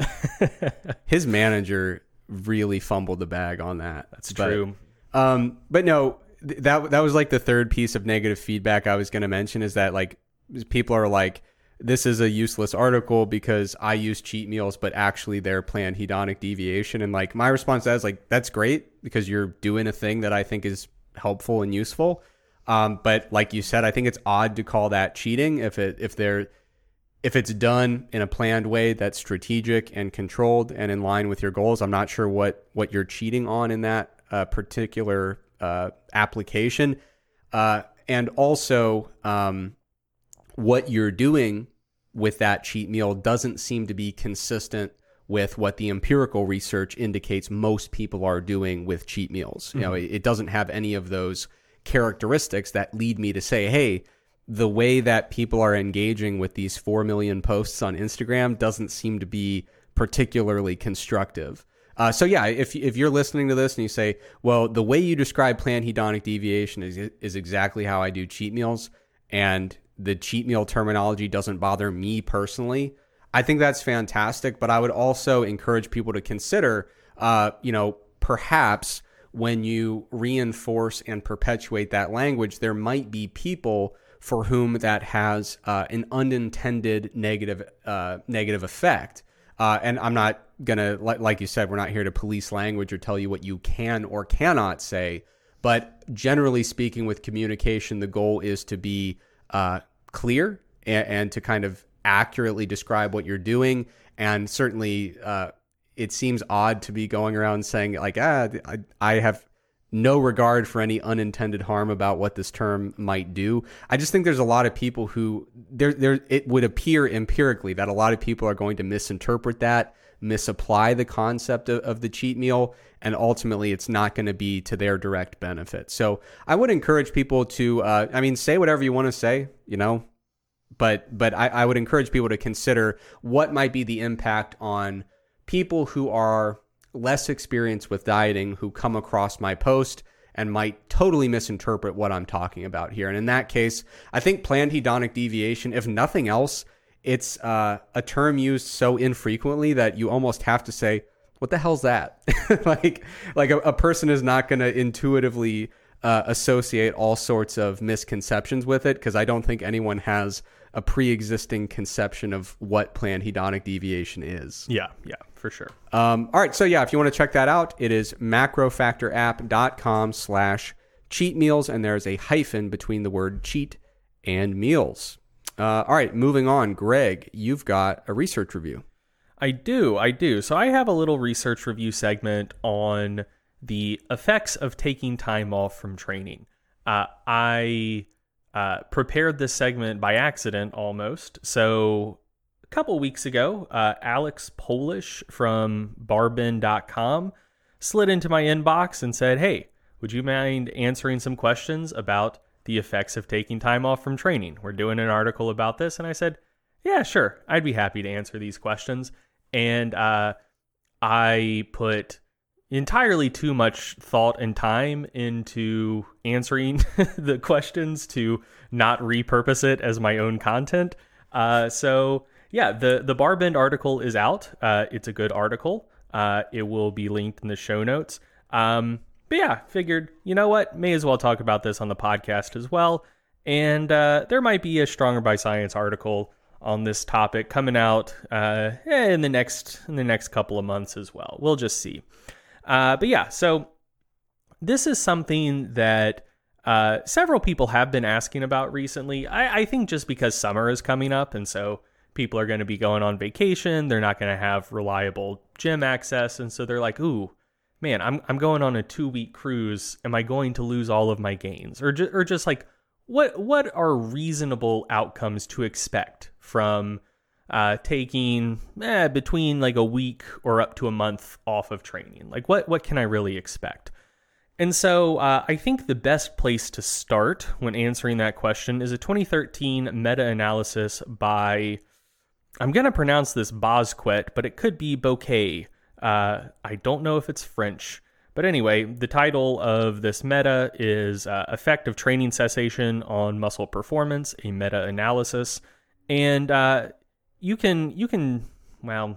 his manager really fumbled the bag on that. That's but, true. Um, but no, th- that that was like the third piece of negative feedback I was going to mention, is that like people are like, this is a useless article because I use cheat meals, but actually they're planned hedonic deviation. And like my response to that is like, that's great because you're doing a thing that I think is helpful and useful. Um, but like you said, I think it's odd to call that cheating if it if they're if it's done in a planned way that's strategic and controlled and in line with your goals. I'm not sure what what you're cheating on in that Uh, particular uh, application, uh, and also um, what you're doing with that cheat meal doesn't seem to be consistent with what the empirical research indicates most people are doing with cheat meals. Mm-hmm. You know, it, it doesn't have any of those characteristics that lead me to say, hey, the way that people are engaging with these four million posts on Instagram doesn't seem to be particularly constructive. Uh, so yeah, if if you're listening to this and you say, well, the way you describe planned hedonic deviation is is exactly how I do cheat meals, and the cheat meal terminology doesn't bother me personally, I think that's fantastic, but I would also encourage people to consider, uh, you know, perhaps when you reinforce and perpetuate that language, there might be people for whom that has uh, an unintended negative uh, negative effect. Uh, and I'm not going to, like you said, we're not here to police language or tell you what you can or cannot say. But generally speaking, with communication, the goal is to be uh, clear and, and to kind of accurately describe what you're doing. And certainly uh, it seems odd to be going around saying like, ah, I, I have no regard for any unintended harm about what this term might do. I just think there's a lot of people who there, there, it would appear empirically that a lot of people are going to misinterpret that, misapply the concept of, of the cheat meal, and ultimately it's not going to be to their direct benefit. So I would encourage people to, uh, I mean, say whatever you want to say, you know, but, but I, I would encourage people to consider what might be the impact on people who are less experienced with dieting, who come across my post and might totally misinterpret what I'm talking about here. And in that case, I think planned hedonic deviation, if nothing else, it's uh, a term used so infrequently that you almost have to say, what the hell's that? like like a, a person is not going to intuitively uh, associate all sorts of misconceptions with it, because I don't think anyone has a pre-existing conception of what planned hedonic deviation is. Yeah, yeah, for sure. Um, all right, so yeah, if you want to check that out, it is macrofactorapp.com slash cheat meals, and there's a hyphen between the word cheat and meals. Uh, all right, moving on. Greg, you've got a research review. I do, I do. So I have a little research review segment on the effects of taking time off from training. Uh, I uh, prepared this segment by accident almost. So a couple weeks ago, uh, Alex Polish from barbend dot com slid into my inbox and said, hey, would you mind answering some questions about the effects of taking time off from training? We're doing an article about this. And I said, yeah, sure. I'd be happy to answer these questions. And uh, I put entirely too much thought and time into answering the questions to not repurpose it as my own content. Uh, so yeah, the, the Barbend article is out. Uh, it's a good article. Uh, it will be linked in the show notes. Um, but yeah, figured, you know what, may as well talk about this on the podcast as well. And uh, there might be a Stronger by Science article on this topic coming out uh, in the next in the next couple of months as well. We'll just see. Uh, but yeah, so this is something that uh, several people have been asking about recently. I, I think just because summer is coming up, and so people are going to be going on vacation. They're not going to have reliable gym access, and so they're like, "Ooh, man, I'm I'm going on a two week cruise. Am I going to lose all of my gains?" Or ju- or just like, what what are reasonable outcomes to expect from uh, taking eh, between like a week or up to a month off of training? Like, what what can I really expect? And so uh, I think the best place to start when answering that question is a twenty thirteen meta-analysis by, I'm going to pronounce this Bosquet, but it could be Bouquet. Uh, I don't know if it's French. But anyway, the title of this meta is uh, Effect of Training Cessation on Muscle Performance, a Meta-Analysis. And uh, you can, you can, well,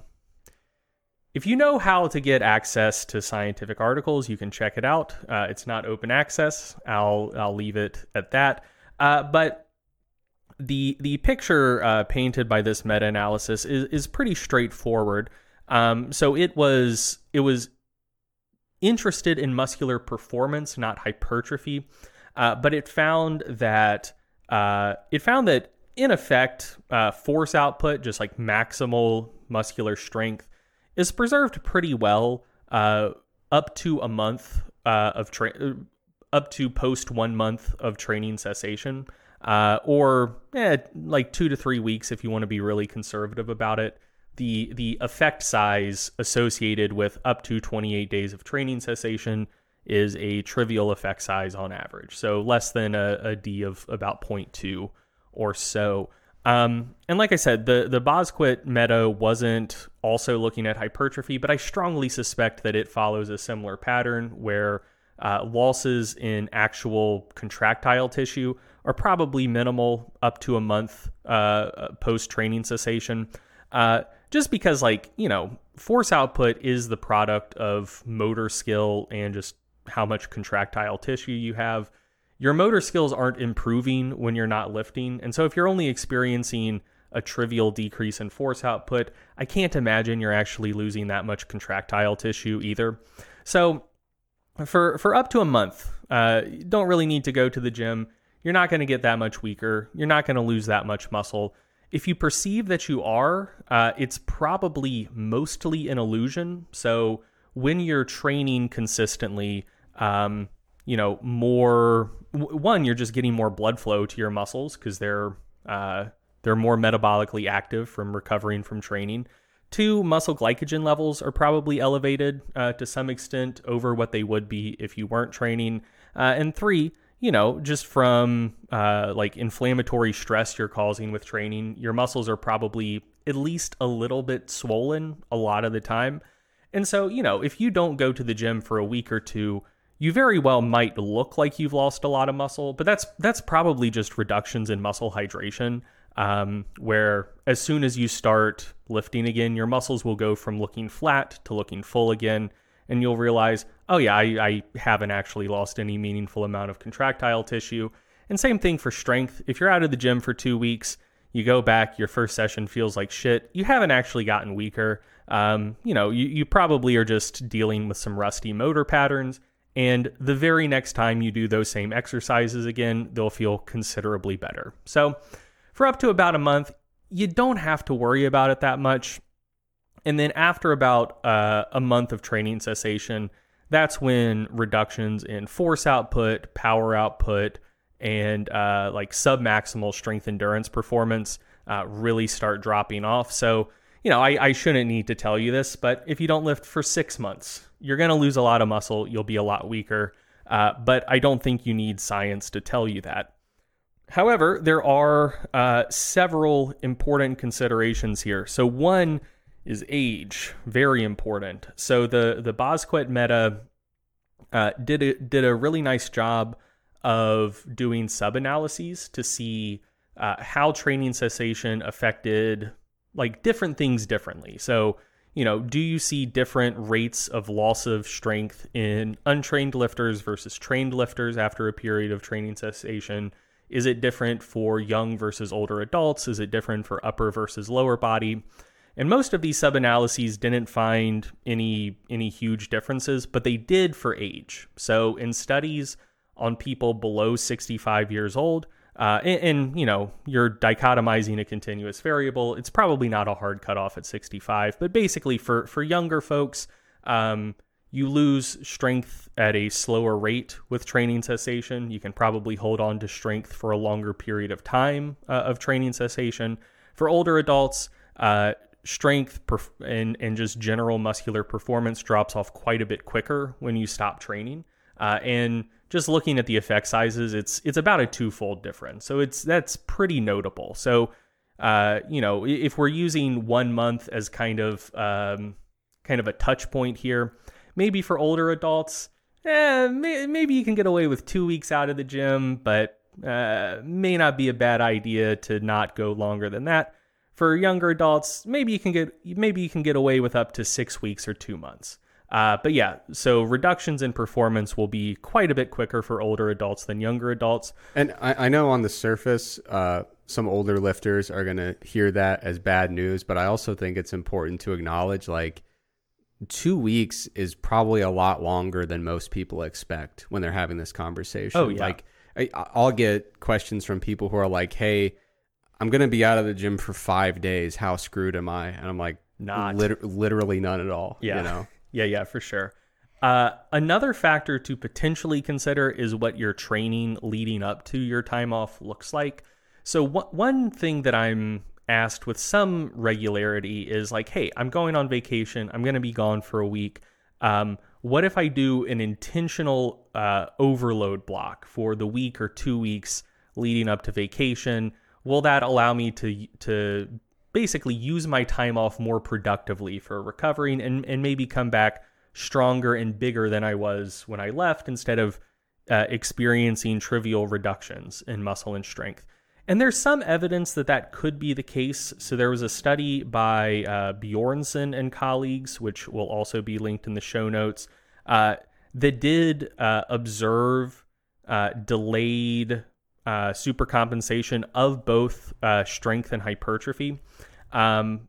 if you know how to get access to scientific articles, you can check it out. Uh, it's not open access. I'll I'll leave it at that. Uh, but the the picture uh, painted by this meta-analysis is is pretty straightforward. Um, so it was it was interested in muscular performance, not hypertrophy, uh, but it found that uh, it found that in effect, uh, force output, just like maximal muscular strength, is preserved pretty well uh, up to a month uh, of tra- up to post one month of training cessation, uh, or eh, like two to three weeks if you want to be really conservative about it. The the effect size associated with up to twenty-eight days of training cessation is a trivial effect size on average, so less than a, a D of about zero point two or so. Um, and like I said, the, the Bosquet meta wasn't also looking at hypertrophy, but I strongly suspect that it follows a similar pattern where uh, losses in actual contractile tissue are probably minimal up to a month uh, post-training cessation. Uh, just because, like, you know, force output is the product of motor skill and just how much contractile tissue you have. Your motor skills aren't improving when you're not lifting. And so if you're only experiencing a trivial decrease in force output, I can't imagine you're actually losing that much contractile tissue either. So for for up to a month, uh, you don't really need to go to the gym. You're not going to get that much weaker. You're not going to lose that much muscle. If you perceive that you are, uh, it's probably mostly an illusion. So when you're training consistently, um, you know, more, one, you're just getting more blood flow to your muscles because they're, uh, they're more metabolically active from recovering from training. Two, muscle glycogen levels are probably elevated uh, to some extent over what they would be if you weren't training. Uh, and three, you know, just from uh, like inflammatory stress you're causing with training, your muscles are probably at least a little bit swollen a lot of the time. And so, you know, if you don't go to the gym for a week or two, you very well might look like you've lost a lot of muscle, but that's that's probably just reductions in muscle hydration, um, where as soon as you start lifting again, your muscles will go from looking flat to looking full again, and you'll realize, oh yeah, I, I haven't actually lost any meaningful amount of contractile tissue. And same thing for strength. If you're out of the gym for two weeks, you go back, your first session feels like shit, you haven't actually gotten weaker. Um, you know, you, you probably are just dealing with some rusty motor patterns. And the very next time you do those same exercises again, they'll feel considerably better. So for up to about a month, you don't have to worry about it that much. And then after about uh, a month of training cessation, that's when reductions in force output, power output, and uh, like submaximal strength endurance performance uh, really start dropping off. So, you know, I, I shouldn't need to tell you this, but if you don't lift for six months, you're going to lose a lot of muscle. You'll be a lot weaker. Uh, but I don't think you need science to tell you that. However, there are uh, several important considerations here. So one is age, very important. So the the Bosquet meta uh, did a, did a really nice job of doing sub-analyses to see uh, how training cessation affected like different things differently. So, you know, do you see different rates of loss of strength in untrained lifters versus trained lifters after a period of training cessation? Is it different for young versus older adults? Is it different for upper versus lower body? And most of these sub-analyses didn't find any any huge differences, but they did for age. So in studies on people below sixty-five years old, uh, and, and you know, you're dichotomizing a continuous variable, it's probably not a hard cutoff at sixty-five, but basically for, for younger folks, um, you lose strength at a slower rate with training cessation. You can probably hold on to strength for a longer period of time uh, of training cessation. For older adults, uh, strength perf- and, and just general muscular performance drops off quite a bit quicker when you stop training. Uh, and just looking at the effect sizes, it's it's about a twofold difference. So it's that's pretty notable. So, uh, you know, if we're using one month as kind of um, kind of a touch point here, maybe for older adults, eh, may, maybe you can get away with two weeks out of the gym, but uh, may not be a bad idea to not go longer than that. For younger adults, maybe you can get maybe you can get away with up to six weeks or two months. Uh, but yeah, so reductions in performance will be quite a bit quicker for older adults than younger adults. And I, I know on the surface, uh, some older lifters are going to hear that as bad news, but I also think it's important to acknowledge, like, two weeks is probably a lot longer than most people expect when they're having this conversation. Oh, yeah. Like, I, I'll get questions from people who are like, hey, I'm going to be out of the gym for five days. How screwed am I? And I'm like, not lit- literally none at all. Yeah. You know? Yeah, yeah, for sure. Uh, another factor to potentially consider is what your training leading up to your time off looks like. So wh- one thing that I'm asked with some regularity is like, hey, I'm going on vacation. I'm going to be gone for a week. Um, what if I do an intentional uh, overload block for the week or two weeks leading up to vacation? Will that allow me to to basically use my time off more productively for recovering and, and maybe come back stronger and bigger than I was when I left instead of uh, experiencing trivial reductions in muscle and strength? And there's some evidence that that could be the case. So there was a study by uh, Bjornson and colleagues, which will also be linked in the show notes, uh, that did uh, observe uh, delayed uh, supercompensation of both uh, strength and hypertrophy. Um,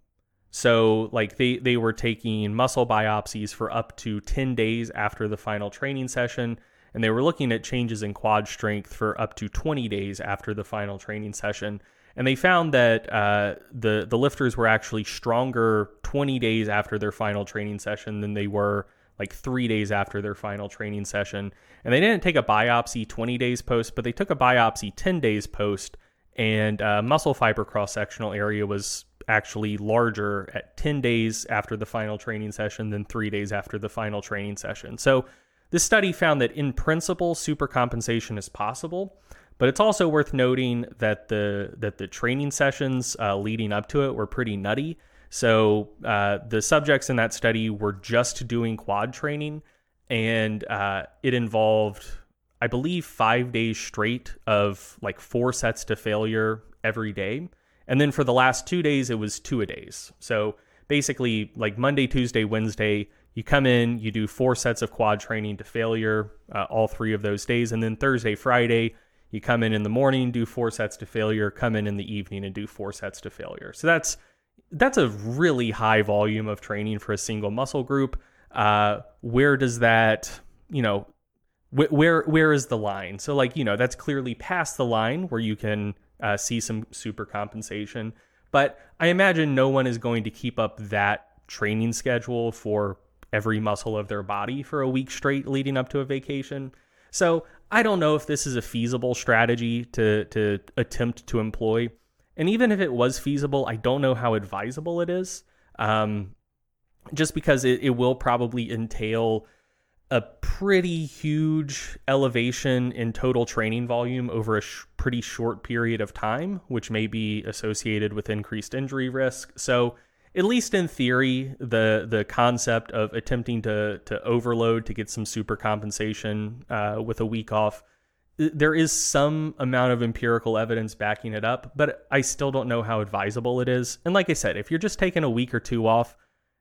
so like they, they were taking muscle biopsies for up to ten days after the final training session, and they were looking at changes in quad strength for up to twenty days after the final training session. And they found that uh, the, the lifters were actually stronger twenty days after their final training session than they were like three days after their final training session. And they didn't take a biopsy twenty days post, but they took a biopsy ten days post, and uh, muscle fiber cross-sectional area was actually larger at ten days after the final training session than three days after the final training session. So this study found that in principle, supercompensation is possible, but it's also worth noting that the that the training sessions uh, leading up to it were pretty nutty. So uh, the subjects in that study were just doing quad training, and uh, it involved, I believe, five days straight of like four sets to failure every day. And then for the last two days, it was two a days. So basically like Monday, Tuesday, Wednesday, you come in, you do four sets of quad training to failure, uh, all three of those days. And then Thursday, Friday, you come in in the morning, do four sets to failure, come in in the evening and do four sets to failure. So that's that's a really high volume of training for a single muscle group. Uh, where does that, you know, wh- where where is the line? So like, you know, that's clearly past the line where you can uh, see some super compensation. But I imagine no one is going to keep up that training schedule for every muscle of their body for a week straight leading up to a vacation. So I don't know if this is a feasible strategy to to attempt to employ. And even if it was feasible, I don't know how advisable it is, um, just because it, it will probably entail a pretty huge elevation in total training volume over a sh- pretty short period of time, which may be associated with increased injury risk. So at least in theory, the the concept of attempting to to overload to get some super compensation uh, with a week off, there is some amount of empirical evidence backing it up, but I still don't know how advisable it is. And like I said, if you're just taking a week or two off,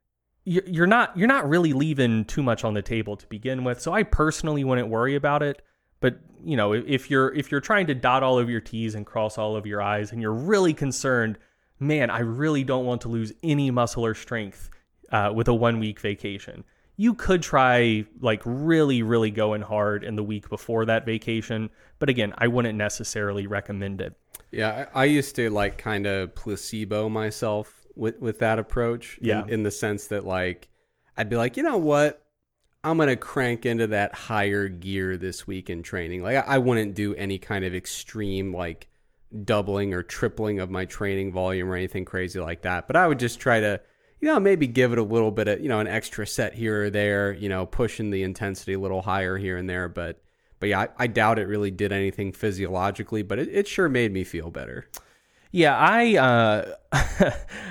you're not you're not really leaving too much on the table to begin with. So I personally wouldn't worry about it. But you know, if you're if you're trying to dot all of your T's and cross all of your I's, and you're really concerned, man, I really don't want to lose any muscle or strength uh, with a one week vacation, you could try like really, really going hard in the week before that vacation. But again, I wouldn't necessarily recommend it. Yeah, I, I used to like kind of placebo myself with, with that approach. Yeah. In, in the sense that like, I'd be like, you know what? I'm going to crank into that higher gear this week in training. Like I, I wouldn't do any kind of extreme like doubling or tripling of my training volume or anything crazy like that. But I would just try to, you know, maybe give it a little bit of, you know, an extra set here or there, you know, pushing the intensity a little higher here and there. But, but yeah, I, I doubt it really did anything physiologically, but it, it sure made me feel better. Yeah, I, uh,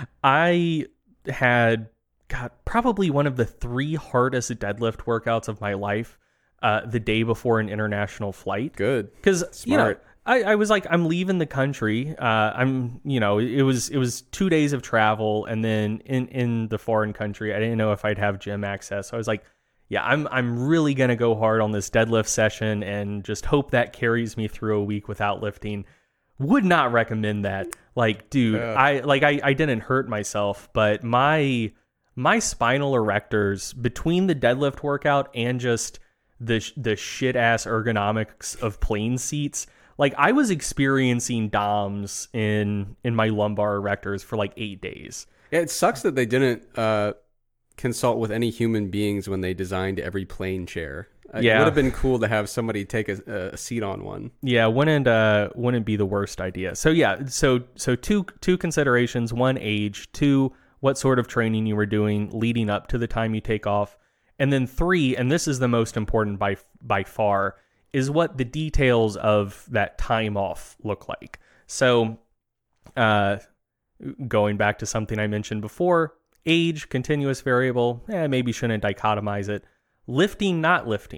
I had got probably one of the three hardest deadlift workouts of my life, uh, the day before an international flight. Good. Cause you know, I, I was like, I'm leaving the country. Uh, I'm, you know, it was it was two days of travel, and then in, in the foreign country, I didn't know if I'd have gym access. So I was like, yeah, I'm I'm really gonna go hard on this deadlift session, and just hope that carries me through a week without lifting. Would not recommend that. Like, dude, yeah. I like I, I didn't hurt myself, but my my spinal erectors between the deadlift workout and just the the shit ass ergonomics of plane seats. Like I was experiencing D O M S in, in my lumbar erectors for like eight days. Yeah, it sucks that they didn't uh, consult with any human beings when they designed every plane chair. Yeah. It would have been cool to have somebody take a, a seat on one. Yeah, wouldn't uh, wouldn't be the worst idea. So yeah, so so two two considerations: one, age; two, what sort of training you were doing leading up to the time you take off, and then three, and this is the most important by by far, is what the details of that time off look like. So, uh, going back to something I mentioned before, age, continuous variable, eh, maybe shouldn't dichotomize it. Lifting, not lifting.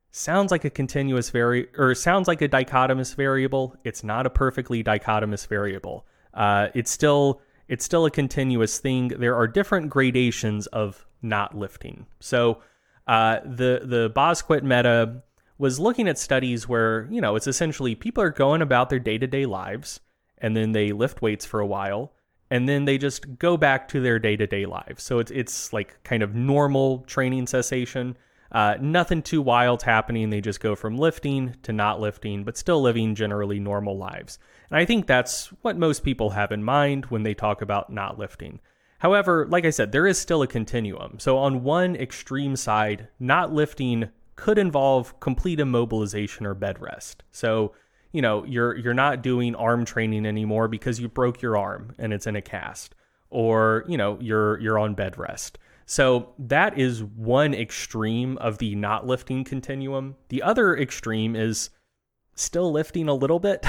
sounds like a continuous vari or sounds like a dichotomous variable. It's not a perfectly dichotomous variable. Uh, it's still it's still a continuous thing. There are different gradations of not lifting. So uh, the the Bosquet meta was looking at studies where, you know, it's essentially people are going about their day-to-day lives, and then they lift weights for a while, and then they just go back to their day-to-day lives. So it's it's like kind of normal training cessation. Uh, nothing too wild happening. They just go from lifting to not lifting, but still living generally normal lives. And I think that's what most people have in mind when they talk about not lifting. However, like I said, there is still a continuum. So on one extreme side, not lifting could involve complete immobilization or bed rest. So, you know, you're you're not doing arm training anymore because you broke your arm and it's in a cast, or, you know, you're you're on bed rest. So that is one extreme of the not lifting continuum. The other extreme is still lifting a little bit,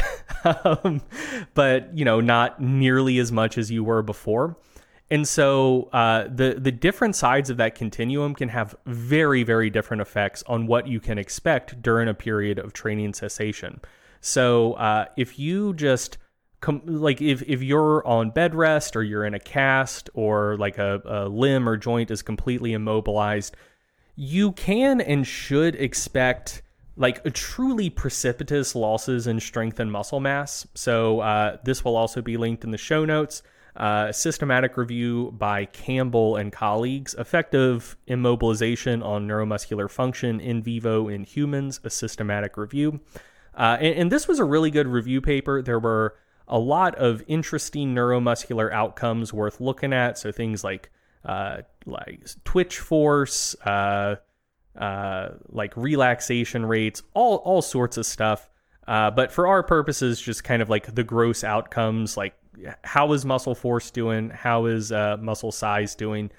um, but, you know, not nearly as much as you were before. And so uh, the, the different sides of that continuum can have very, very different effects on what you can expect during a period of training cessation. So uh, if you just... Com- like if, if you're on bed rest, or you're in a cast, or like a, a limb or joint is completely immobilized, you can and should expect like a truly precipitous losses in strength and muscle mass. So uh, this will also be linked in the show notes. Uh, a systematic review by Campbell and colleagues, Effective Immobilization on Neuromuscular Function in Vivo in Humans, a systematic review. Uh, and, and this was a really good review paper. There were a lot of interesting neuromuscular outcomes worth looking at. So things like uh, like twitch force, uh, uh, like relaxation rates, all all sorts of stuff. Uh, but for our purposes, just kind of like the gross outcomes, like how is muscle force doing? How is uh, muscle size doing?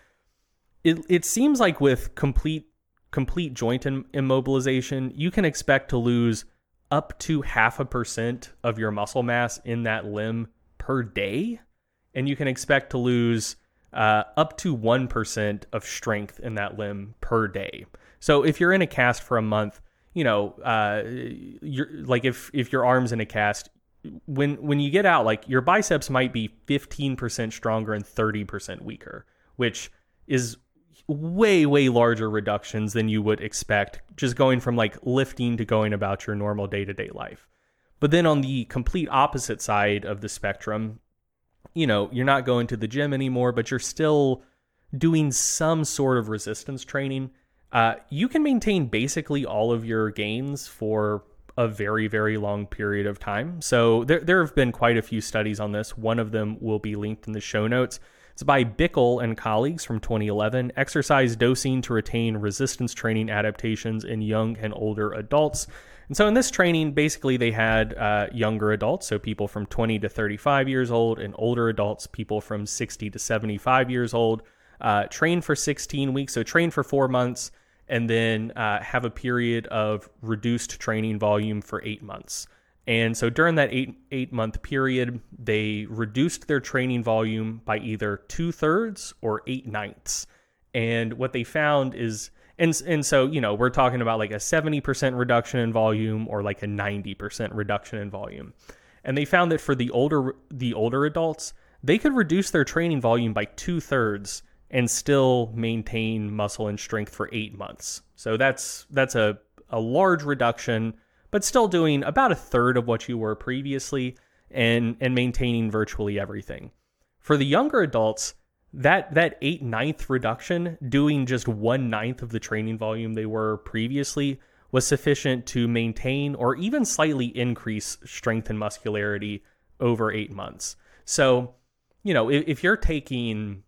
It it seems like with complete complete joint im- immobilization, you can expect to lose up to half a percent of your muscle mass in that limb per day. And you can expect to lose uh, up to one percent of strength in that limb per day. So if you're in a cast for a month, you know, uh, you're like if, if your arm's in a cast, when, when you get out, like your biceps might be fifteen percent stronger and thirty percent weaker, which is way, way larger reductions than you would expect just going from like lifting to going about your normal day-to-day life. But then on the complete opposite side of the spectrum, you know, you're not going to the gym anymore, but you're still doing some sort of resistance training. Uh, you can maintain basically all of your gains for a very, very long period of time. So there, there have been quite a few studies on this. One of them will be linked in the show notes. It's by Bickel and colleagues from twenty eleven, Exercise Dosing to Retain Resistance Training Adaptations in Young and Older Adults. And so in this training, basically they had uh, younger adults, so people from twenty to thirty-five years old, and older adults, people from sixty to seventy-five years old, uh, train for sixteen weeks, so train for four months, and then uh, have a period of reduced training volume for eight months. And so during that eight eight month period, they reduced their training volume by either two thirds or eight ninths. And what they found is, and and so, you know, we're talking about like a seventy percent reduction in volume or like a ninety percent reduction in volume. And they found that for the older the older adults, they could reduce their training volume by two thirds and still maintain muscle and strength for eight months. So that's that's a, a large reduction, but still doing about a third of what you were previously and, and maintaining virtually everything. For the younger adults, that that eight ninth reduction, doing just one ninth of the training volume they were previously, was sufficient to maintain or even slightly increase strength and muscularity over eight months. So, you know, if, if you're taking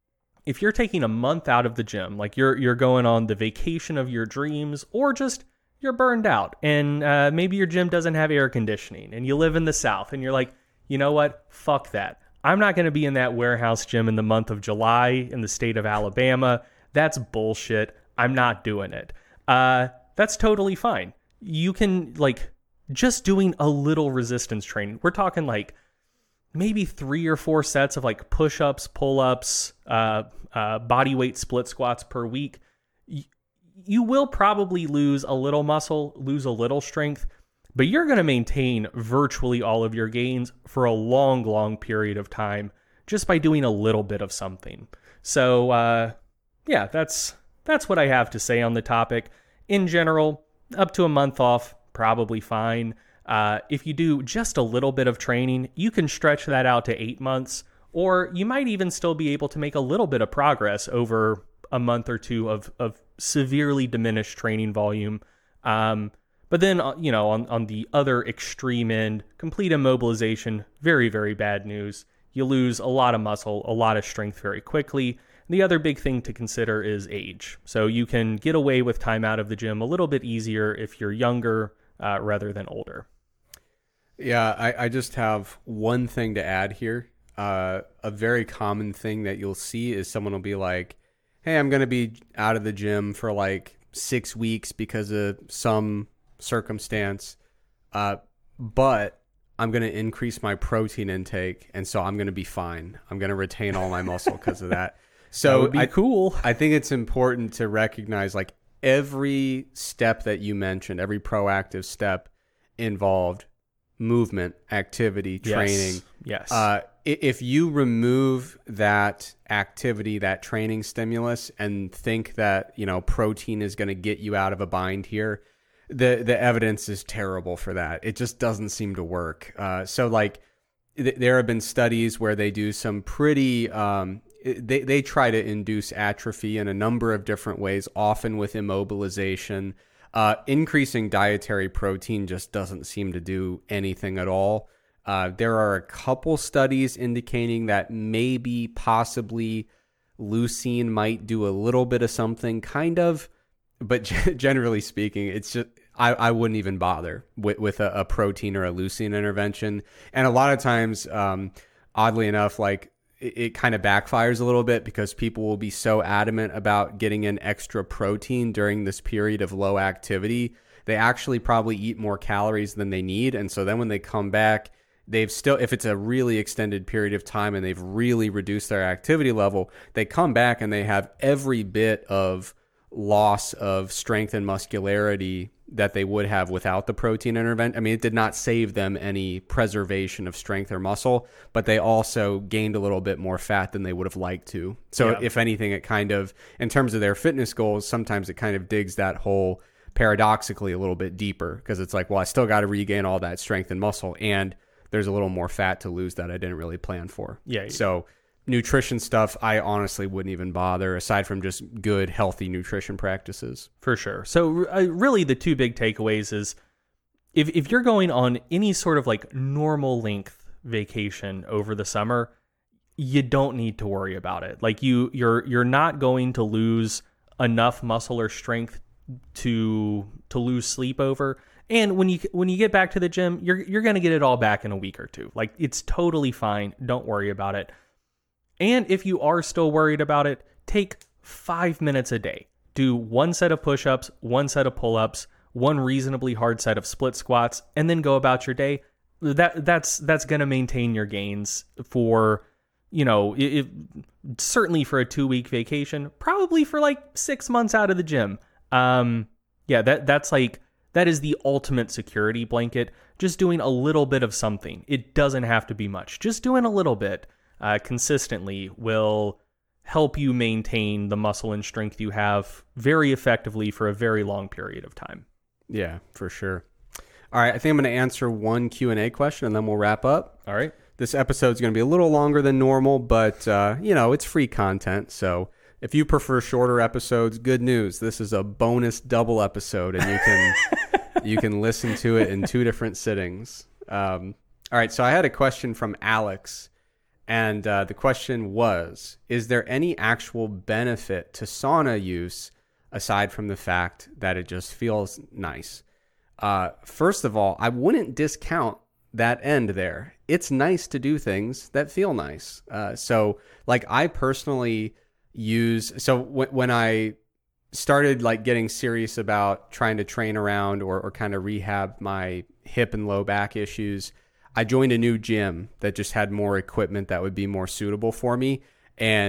if you're taking a month out of the gym, like you're you're going on the vacation of your dreams, or just you're burned out and uh, maybe your gym doesn't have air conditioning and you live in the South and you're like, you know what? Fuck that. I'm not going to be in that warehouse gym in the month of July in the state of Alabama. That's bullshit. I'm not doing it. Uh, that's totally fine. You can, like, just doing a little resistance training. We're talking like maybe three or four sets of like push-ups, pull-ups, uh, uh, body weight split squats per week. you will probably lose a little muscle, lose a little strength, but you're going to maintain virtually all of your gains for a long, long period of time just by doing a little bit of something. So, uh, yeah, that's that's what I have to say on the topic. In general, up to a month off, probably fine. Uh, if you do just a little bit of training, you can stretch that out to eight months, or you might even still be able to make a little bit of progress over a month or two of, of severely diminished training volume. Um, but then, you know, on, on the other extreme end, complete immobilization, very, very bad news. You lose a lot of muscle, a lot of strength very quickly. The other big thing to consider is age. So you can get away with time out of the gym a little bit easier if you're younger uh, rather than older. Yeah, I, I just have one thing to add here. Uh, a very common thing that you'll see is someone will be like, hey, I'm going to be out of the gym for like six weeks because of some circumstance, uh, but I'm going to increase my protein intake, and so I'm going to be fine. I'm going to retain all my muscle because of that. So that would be I, cool. I think it's important to recognize like every step that you mentioned, every proactive step involved movement, activity, training. Yes. yes. Uh, if you remove that activity, that training stimulus, and think that, you know, protein is going to get you out of a bind here, the the evidence is terrible for that. It just doesn't seem to work. Uh, so like th- there have been studies where they do some pretty, um, they, they try to induce atrophy in a number of different ways, often with immobilization. Uh, increasing dietary protein just doesn't seem to do anything at all. Uh, there are a couple studies indicating that maybe, possibly, leucine might do a little bit of something, kind of. But generally speaking, it's just I, I wouldn't even bother with, with a, a protein or a leucine intervention. And a lot of times, um, oddly enough, like it, it kind of backfires a little bit because people will be so adamant about getting in extra protein during this period of low activity. They actually probably eat more calories than they need. And so then when they come back, they've still, if it's a really extended period of time and they've really reduced their activity level, they come back and they have every bit of loss of strength and muscularity that they would have without the protein intervention. I mean, it did not save them any preservation of strength or muscle, but they also gained a little bit more fat than they would have liked to. So yeah. If anything, it kind of, in terms of their fitness goals, sometimes it kind of digs that hole paradoxically a little bit deeper, because it's like, well, I still got to regain all that strength and muscle, and there's a little more fat to lose that I didn't really plan for. Yeah. yeah. So nutrition stuff, I honestly wouldn't even bother, aside from just good, healthy nutrition practices. For sure. So uh, really the two big takeaways is if if you're going on any sort of like normal length vacation over the summer, you don't need to worry about it. Like you you're you're not going to lose enough muscle or strength to to lose sleep over. And when you when you get back to the gym, you're you're going to get it all back in a week or two. Like it's totally fine. Don't worry about it. And if you are still worried about it, take five minutes a day. Do one set of push-ups, one set of pull-ups, one reasonably hard set of split squats, and then go about your day. That that's that's going to maintain your gains for, you know, it, it, certainly for a two-week vacation, probably for like six months out of the gym. Um, yeah, that that's like that is the ultimate security blanket. Just doing a little bit of something. It doesn't have to be much. Just doing a little bit. Uh, consistently will help you maintain the muscle and strength you have very effectively for a very long period of time. Yeah, for sure. All right, I think I'm going to answer one Q and A question and then we'll wrap up. All right. This episode's going to be a little longer than normal, but, uh, you know, it's free content. So if you prefer shorter episodes, good news. This is a bonus double episode, and you can you can listen to it in two different sittings. Um, all right, so I had a question from Alex. And uh, the question was, is there any actual benefit to sauna use aside from the fact that it just feels nice? Uh, first of all, I wouldn't discount that end there. It's nice to do things that feel nice. Uh, so like I personally use, so w- when I started like getting serious about trying to train around or, or kind of rehab my hip and low back issues, I joined a new gym that just had more equipment that would be more suitable for me. And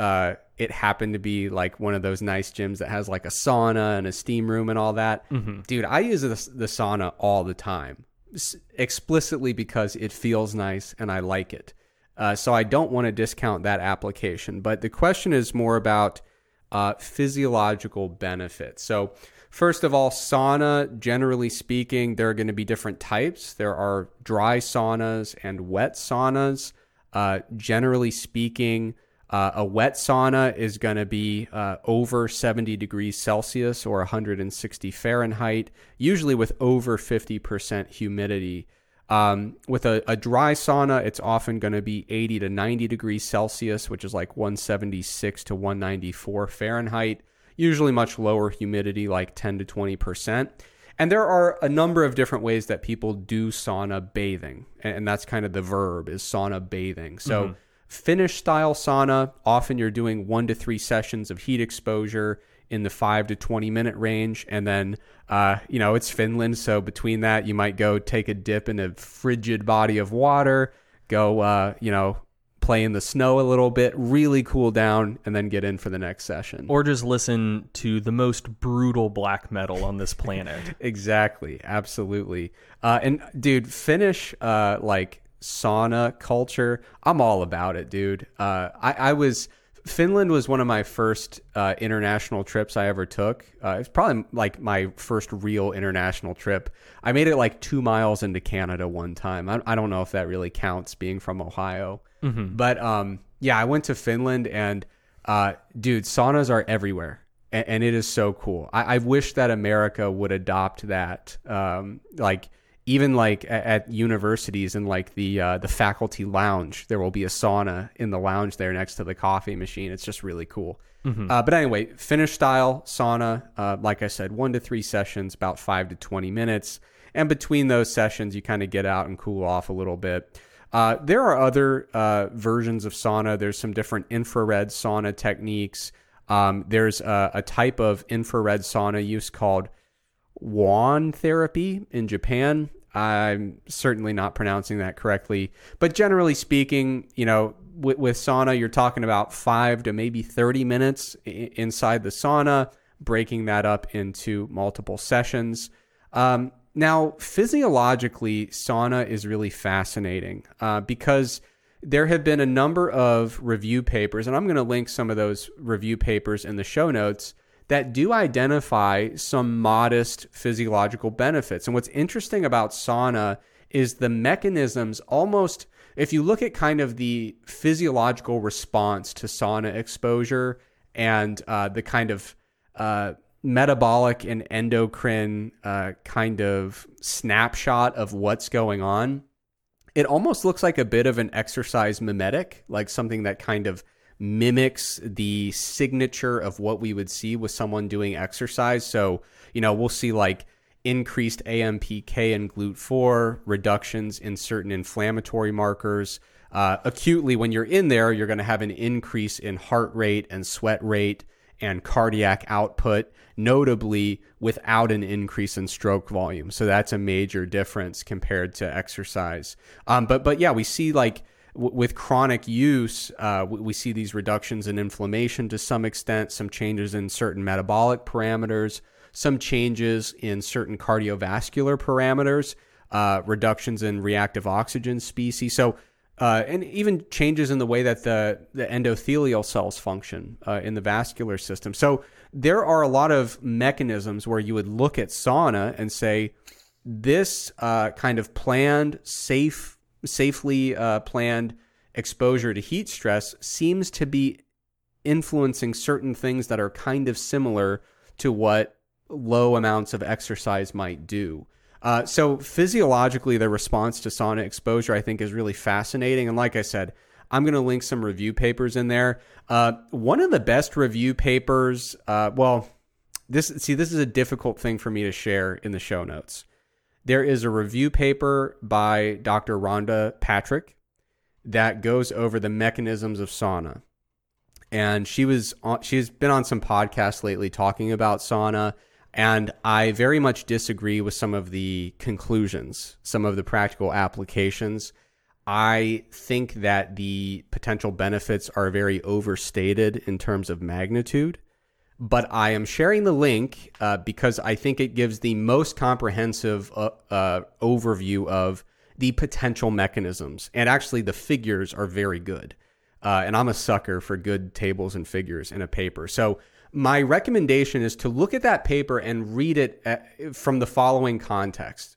uh, it happened to be like one of those nice gyms that has like a sauna and a steam room and all that. Mm-hmm. Dude, I use the, the sauna all the time, explicitly because it feels nice and I like it. Uh, so I don't want to discount that application. But the question is more about uh, physiological benefits. So first of all, sauna, generally speaking, there are going to be different types. There are dry saunas and wet saunas. Uh, generally speaking, uh, a wet sauna is going to be uh, over seventy degrees Celsius or one hundred sixty Fahrenheit, usually with over fifty percent humidity. Um, with a, a dry sauna, it's often going to be eighty to ninety degrees Celsius, which is like one seventy-six to one ninety-four Fahrenheit, usually much lower humidity, like ten to twenty percent. And there are a number of different ways that people do sauna bathing. And that's kind of the verb, is sauna bathing. So mm-hmm. Finnish style sauna, often you're doing one to three sessions of heat exposure in the five to twenty minute range. And then, uh, you know, it's Finland. So between that, you might go take a dip in a frigid body of water, go, uh, you know, play in the snow a little bit, really cool down, and then get in for the next session. Or just listen to the most brutal black metal on this planet. Exactly. Absolutely. Uh, and dude, Finnish, uh, like sauna culture, I'm all about it, dude. Uh, I, I was... Finland was one of my first uh, international trips I ever took. Uh, it's probably like my first real international trip. I made it like two miles into Canada one time. I, I don't know if that really counts, being from Ohio. Mm-hmm. But um, yeah, I went to Finland, and uh, dude, saunas are everywhere, and, and it is so cool. I, I wish that America would adopt that. Um, like even like at, at universities and like the uh, the faculty lounge, there will be a sauna in the lounge there next to the coffee machine. It's just really cool. Mm-hmm. Uh, but anyway, Finnish style sauna, uh, like I said, one to three sessions, about five to twenty minutes. And between those sessions, you kind of get out and cool off a little bit. Uh, there are other uh, versions of sauna. There's some different infrared sauna techniques. Um, there's a, a type of infrared sauna use called Wan therapy in Japan. I'm certainly not pronouncing that correctly, but generally speaking, you know, with, with sauna, you're talking about five to maybe thirty minutes I- inside the sauna, breaking that up into multiple sessions. Um, now, physiologically, sauna is really fascinating uh, because there have been a number of review papers, and I'm going to link some of those review papers in the show notes, that do identify some modest physiological benefits. And what's interesting about sauna is the mechanisms almost, if you look at kind of the physiological response to sauna exposure and uh, the kind of uh, metabolic and endocrine uh, kind of snapshot of what's going on, it almost looks like a bit of an exercise mimetic, like something that kind of mimics the signature of what we would see with someone doing exercise. So, you know, we'll see like increased A M P K and G L U T four, reductions in certain inflammatory markers. Uh, acutely, when you're in there, you're going to have an increase in heart rate and sweat rate and cardiac output, notably without an increase in stroke volume. So that's a major difference compared to exercise. Um, but, but yeah, we see like, with chronic use, uh, we see these reductions in inflammation to some extent, some changes in certain metabolic parameters, some changes in certain cardiovascular parameters, uh, reductions in reactive oxygen species. So, uh, and even changes in the way that the, the endothelial cells function uh, in the vascular system. So there are a lot of mechanisms where you would look at sauna and say, this uh, kind of planned, safe safely uh, planned exposure to heat stress seems to be influencing certain things that are kind of similar to what low amounts of exercise might do. Uh, so physiologically, the response to sauna exposure, I think, is really fascinating. And like I said, I'm going to link some review papers in there. Uh, one of the best review papers, uh, well, this see, this is a difficult thing for me to share in the show notes. There is a review paper by Doctor Rhonda Patrick that goes over the mechanisms of sauna. And she was on, she's been on some podcasts lately talking about sauna, and I very much disagree with some of the conclusions, some of the practical applications. I think that the potential benefits are very overstated in terms of magnitude, but I am sharing the link uh, because I think it gives the most comprehensive uh, uh, overview of the potential mechanisms. And actually, the figures are very good. Uh, and I'm a sucker for good tables and figures in a paper. So my recommendation is to look at that paper and read it at, from the following context.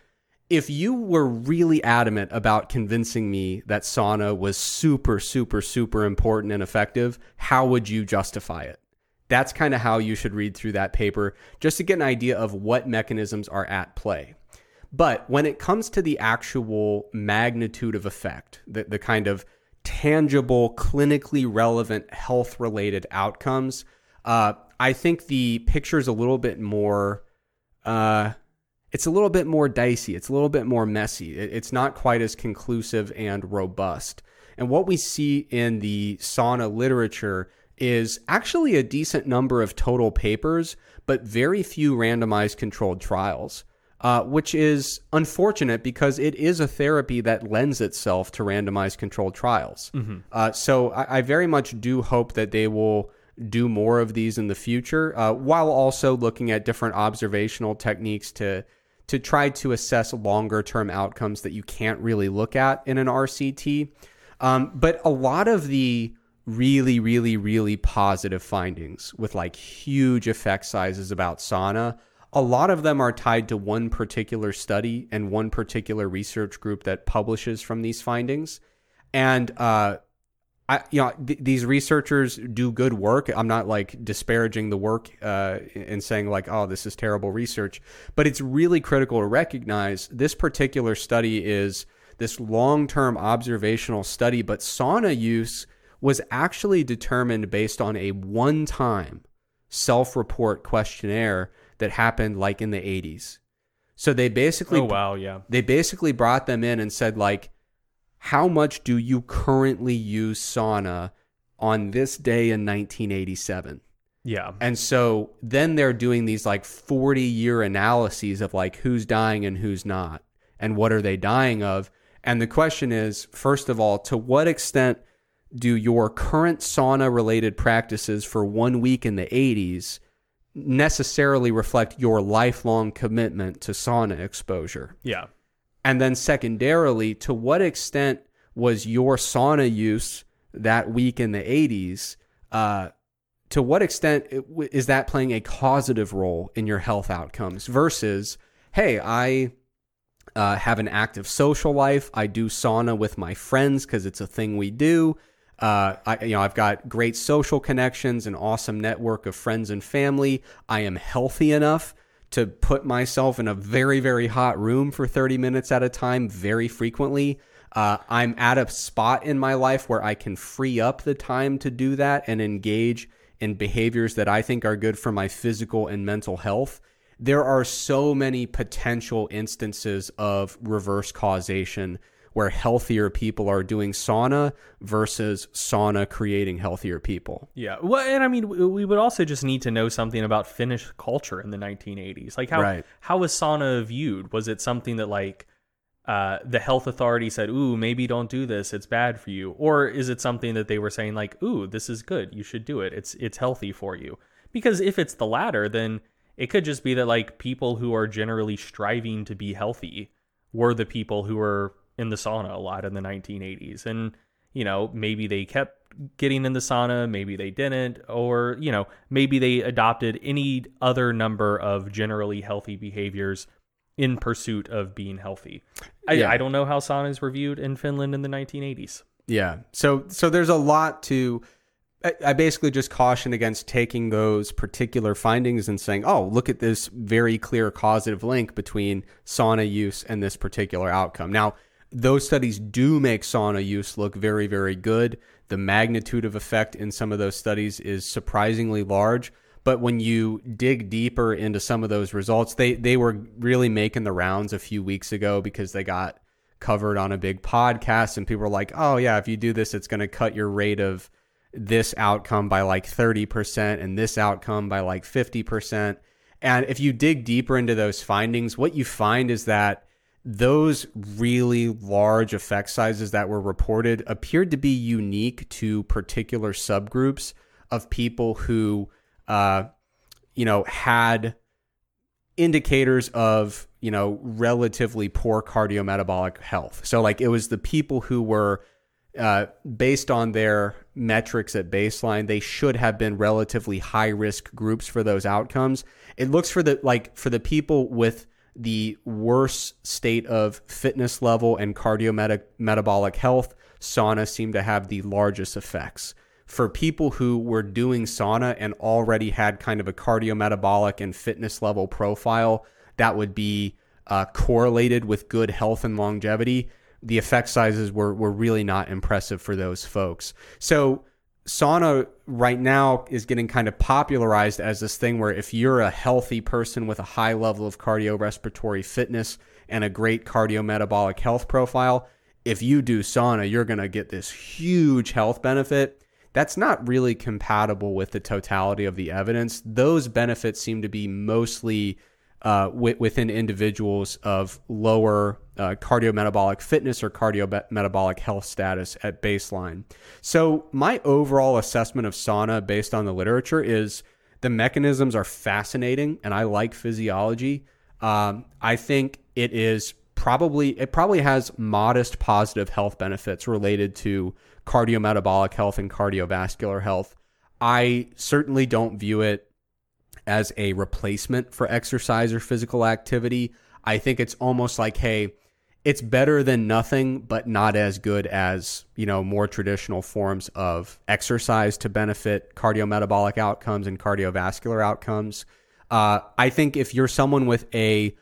If you were really adamant about convincing me that sauna was super, super, super important and effective, how would you justify it? That's kind of how you should read through that paper, just to get an idea of what mechanisms are at play. But when it comes to the actual magnitude of effect, the, the kind of tangible, clinically relevant, health-related outcomes, uh, I think the picture's a little bit more... Uh, It's a little bit more dicey. It's a little bit more messy. It's not quite as conclusive and robust. And what we see in the sauna literature is actually a decent number of total papers, but very few randomized controlled trials, uh, which is unfortunate because it is a therapy that lends itself to randomized controlled trials. Mm-hmm. Uh, so I, I very much do hope that they will do more of these in the future, uh, while also looking at different observational techniques to to try to assess longer term outcomes that you can't really look at in an R C T. Um, but a lot of the really, really, really positive findings with like huge effect sizes about sauna, a lot of them are tied to one particular study and one particular research group that publishes from these findings. And, uh, I, you know, th- these researchers do good work. I'm not like disparaging the work uh, and saying like, oh, this is terrible research, but it's really critical to recognize this particular study is this long-term observational study, but sauna use was actually determined based on a one-time self-report questionnaire that happened like in the eighties. So they basically, oh wow, yeah, they basically brought them in and said like, how much do you currently use sauna on this day in nineteen eighty-seven? Yeah. And so then they're doing these like forty year analyses of like who's dying and who's not and what are they dying of. And the question is, first of all, to what extent do your current sauna related practices for one week in the eighties necessarily reflect your lifelong commitment to sauna exposure? Yeah. And then secondarily, to what extent was your sauna use that week in the eighties, uh, to what extent is that playing a causative role in your health outcomes versus, hey, I uh, have an active social life. I do sauna with my friends because it's a thing we do. Uh, I, you know, I've got great social connections, an awesome network of friends and family. I am healthy enough to put myself in a very, very hot room for thirty minutes at a time very frequently. Uh, I'm at a spot in my life where I can free up the time to do that and engage in behaviors that I think are good for my physical and mental health. There are so many potential instances of reverse causation where healthier people are doing sauna versus sauna creating healthier people. Yeah. Well, and I mean, we would also just need to know something about Finnish culture in the nineteen eighties. Like how, right. how was sauna viewed? Was it something that like uh, the health authority said, ooh, maybe don't do this, it's bad for you? Or is it something that they were saying like, ooh, this is good, you should do it, it's it's healthy for you? Because if it's the latter, then it could just be that like people who are generally striving to be healthy were the people who were in the sauna a lot in the nineteen eighties. And, you know, maybe they kept getting in the sauna, maybe they didn't, or, you know, maybe they adopted any other number of generally healthy behaviors in pursuit of being healthy. I, yeah. I don't know how saunas were viewed in Finland in the nineteen eighties. Yeah. So, so there's a lot to, I, I basically just caution against taking those particular findings and saying, oh, look at this very clear causative link between sauna use and this particular outcome. Now, those studies do make sauna use look very, very good. The magnitude of effect in some of those studies is surprisingly large. But when you dig deeper into some of those results, they, they were really making the rounds a few weeks ago because they got covered on a big podcast and people were like, oh yeah, if you do this, it's going to cut your rate of this outcome by like thirty percent and this outcome by like fifty percent. And if you dig deeper into those findings, what you find is that those really large effect sizes that were reported appeared to be unique to particular subgroups of people who, uh, you know, had indicators of, you know, relatively poor cardiometabolic health. So like it was the people who were, uh, based on their metrics at baseline, they should have been relatively high risk groups for those outcomes. It looks for the, like for the people with the worst state of fitness level and cardiometabolic health, sauna seemed to have the largest effects. For people who were doing sauna and already had kind of a cardiometabolic and fitness level profile that would be uh, correlated with good health and longevity, the effect sizes were were really not impressive for those folks. So sauna right now is getting kind of popularized as this thing where if you're a healthy person with a high level of cardiorespiratory fitness and a great cardiometabolic health profile, if you do sauna, you're going to get this huge health benefit. That's not really compatible with the totality of the evidence. Those benefits seem to be mostly uh, w- within individuals of lower uh, cardiometabolic fitness or cardiometabolic health status at baseline. So my overall assessment of sauna based on the literature is the mechanisms are fascinating, and I like physiology. Um, I think it is probably, it probably has modest positive health benefits related to cardiometabolic health and cardiovascular health. I certainly don't view it as a replacement for exercise or physical activity. I think it's almost like, hey, it's better than nothing, but not as good as, you know, more traditional forms of exercise to benefit cardiometabolic outcomes and cardiovascular outcomes. Uh, I think if you're someone with a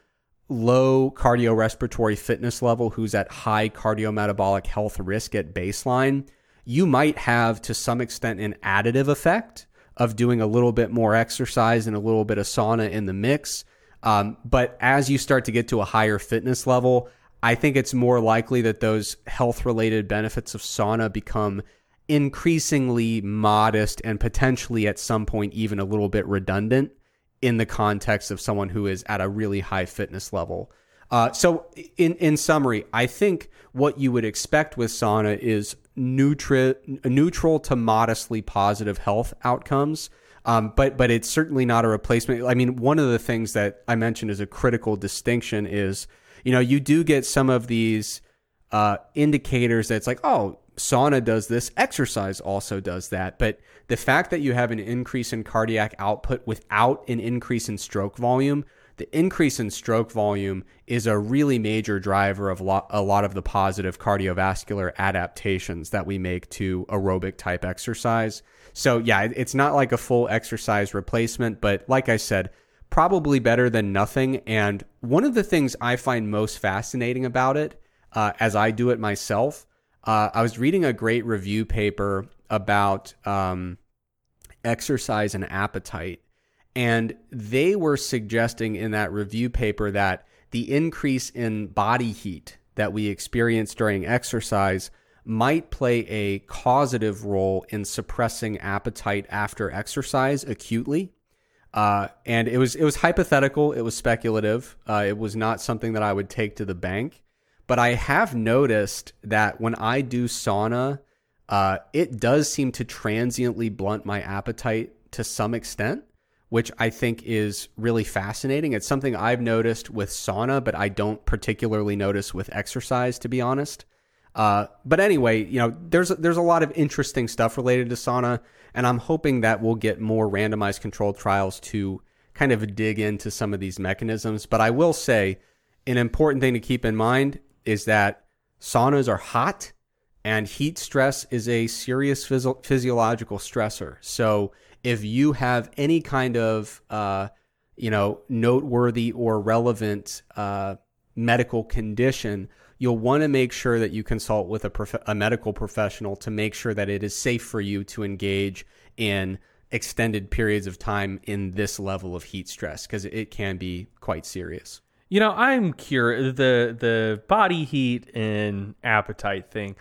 low cardiorespiratory fitness level who's at high cardiometabolic health risk at baseline, you might have to some extent an additive effect of doing a little bit more exercise and a little bit of sauna in the mix. Um, but as you start to get to a higher fitness level, I think it's more likely that those health-related benefits of sauna become increasingly modest and potentially at some point even a little bit redundant in the context of someone who is at a really high fitness level. Uh, so in, in summary, I think what you would expect with sauna is neutral, neutral to modestly positive health outcomes. Um, but but it's certainly not a replacement. I mean, one of the things that I mentioned as a critical distinction is, you know, you do get some of these uh, indicators that's like, oh, sauna does this, exercise also does that. But the fact that you have an increase in cardiac output without an increase in stroke volume, the increase in stroke volume is a really major driver of lo- a lot of the positive cardiovascular adaptations that we make to aerobic type exercise. So yeah, it's not like a full exercise replacement, but like I said, probably better than nothing. And one of the things I find most fascinating about it, uh, as I do it myself, uh, I was reading a great review paper about um, exercise and appetite. And they were suggesting in that review paper that the increase in body heat that we experience during exercise might play a causative role in suppressing appetite after exercise acutely. Uh, and it was it was hypothetical. It was speculative. Uh, it was not something that I would take to the bank. But I have noticed that when I do sauna, uh, it does seem to transiently blunt my appetite to some extent, which I think is really fascinating. It's something I've noticed with sauna, but I don't particularly notice with exercise, to be honest. Uh, but anyway, you know, there's there's a lot of interesting stuff related to sauna, and I'm hoping that we'll get more randomized controlled trials to kind of dig into some of these mechanisms. But I will say an important thing to keep in mind is that saunas are hot, and heat stress is a serious physio- physiological stressor. So if you have any kind of, uh, you know, noteworthy or relevant uh, medical condition, you'll want to make sure that you consult with a, prof- a medical professional to make sure that it is safe for you to engage in extended periods of time in this level of heat stress, because it can be quite serious. You know, I'm curious, the the body heat and appetite thing,